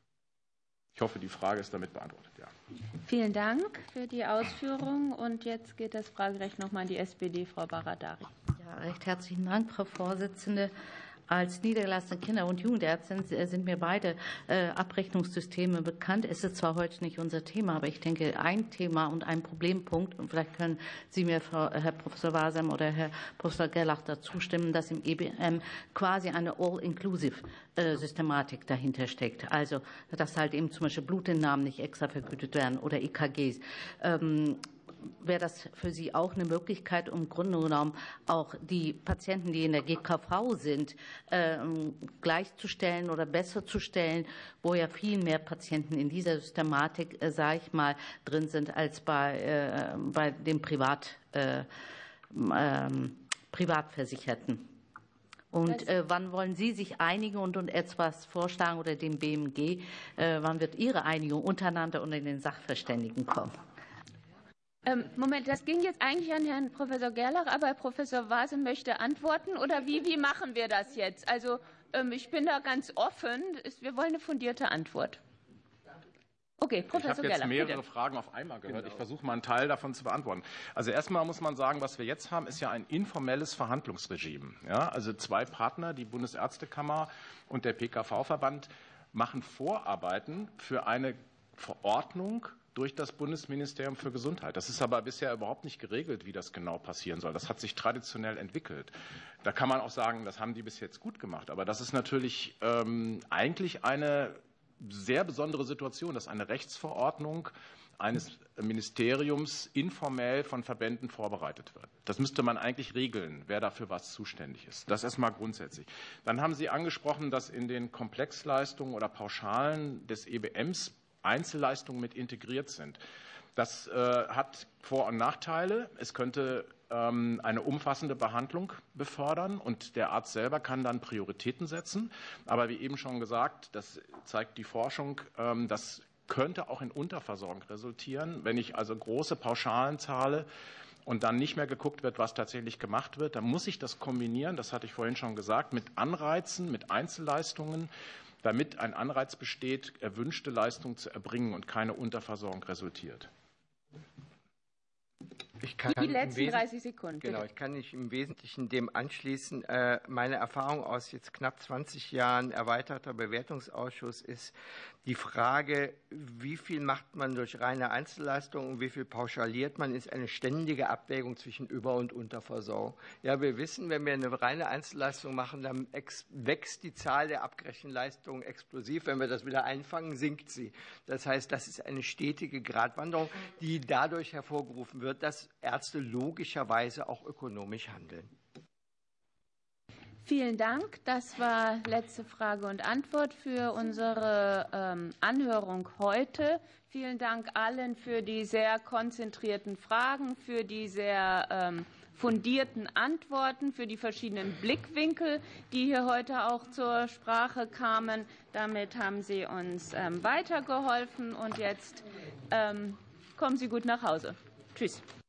O: Ich hoffe, die Frage ist damit beantwortet. Ja.
A: Vielen Dank für die Ausführungen. Und jetzt geht das Fragerecht noch mal an die S P D, Frau Baradari.
P: Ja, recht herzlichen Dank, Frau Vorsitzende. Als niedergelassene Kinder- und Jugendärztin sind mir beide äh, Abrechnungssysteme bekannt. Es ist zwar heute nicht unser Thema, aber ich denke, ein Thema und ein Problempunkt, und vielleicht können Sie mir, Frau, Herr Professor Wasem oder Herr Professor Gerlach, dazu stimmen, dass im E B M quasi eine All-Inclusive-Systematik dahinter steckt. Also, dass halt eben zum Beispiel Blutentnahmen nicht extra vergütet werden oder E K Gs. Ähm, Wäre das für Sie auch eine Möglichkeit, um im Grunde genommen auch die Patienten, die in der G K V sind, äh, gleichzustellen oder besser zu stellen, wo ja viel mehr Patienten in dieser Systematik, äh, sage ich mal, drin sind als bei, äh, bei den Privat, äh, äh, Privatversicherten? Und äh, wann wollen Sie sich einigen und, und etwas vorschlagen oder dem B M G? Äh, wann wird Ihre Einigung untereinander und in den Sachverständigen kommen?
A: Moment, das ging jetzt eigentlich an Herrn Professor Gerlach, aber Herr Professor Wasem möchte antworten. Oder wie, wie machen wir das jetzt? Also ich bin da ganz offen. Wir wollen eine fundierte Antwort. Okay, Professor Gerlach.
O: Ich habe jetzt mehrere
A: bitte.
O: Fragen auf einmal gehört. Genau. Ich versuche mal einen Teil davon zu beantworten. Also erstmal muss man sagen, was wir jetzt haben, ist ja ein informelles Verhandlungsregime. Ja, also zwei Partner, die Bundesärztekammer und der P K V-Verband, machen Vorarbeiten für eine Verordnung durch das Bundesministerium für Gesundheit. Das ist aber bisher überhaupt nicht geregelt, wie das genau passieren soll. Das hat sich traditionell entwickelt. Da kann man auch sagen, das haben die bis jetzt gut gemacht. Aber das ist natürlich ähm, eigentlich eine sehr besondere Situation, dass eine Rechtsverordnung eines Ministeriums informell von Verbänden vorbereitet wird. Das müsste man eigentlich regeln, wer dafür was zuständig ist. Das erstmal grundsätzlich. Dann haben Sie angesprochen, dass in den Komplexleistungen oder Pauschalen des E B Ms Einzelleistungen mit integriert sind. Das äh, hat Vor- und Nachteile. Es könnte ähm, eine umfassende Behandlung befördern und der Arzt selber kann dann Prioritäten setzen. Aber wie eben schon gesagt, das zeigt die Forschung, ähm, das könnte auch in Unterversorgung resultieren. Wenn ich also große Pauschalen zahle und dann nicht mehr geguckt wird, was tatsächlich gemacht wird, dann muss ich das kombinieren, das hatte ich vorhin schon gesagt, mit Anreizen, mit Einzelleistungen, damit ein Anreiz besteht, erwünschte Leistung zu erbringen und keine Unterversorgung resultiert.
F: Ich kann
A: Die letzten dreißig Sekunden.
F: Genau, ich kann mich im Wesentlichen dem anschließen. Meine Erfahrung aus jetzt knapp zwanzig Jahren erweiterter Bewertungsausschuss ist die Frage, wie viel macht man durch reine Einzelleistungen und wie viel pauschaliert man, ist eine ständige Abwägung zwischen Über- und Unterversorgung. Ja, wir wissen, wenn wir eine reine Einzelleistung machen, dann wächst die Zahl der abgerechneten Leistungen explosiv. Wenn wir das wieder einfangen, sinkt sie. Das heißt, das ist eine stetige Gratwanderung, die dadurch hervorgerufen wird, dass Ärzte logischerweise auch ökonomisch handeln.
A: Vielen Dank. Das war letzte Frage und Antwort für unsere ähm, Anhörung heute. Vielen Dank allen für die sehr konzentrierten Fragen, für die sehr ähm, fundierten Antworten, für die verschiedenen Blickwinkel, die hier heute auch zur Sprache kamen. Damit haben Sie uns ähm, weitergeholfen und jetzt ähm, kommen Sie gut nach Hause. Tschüss.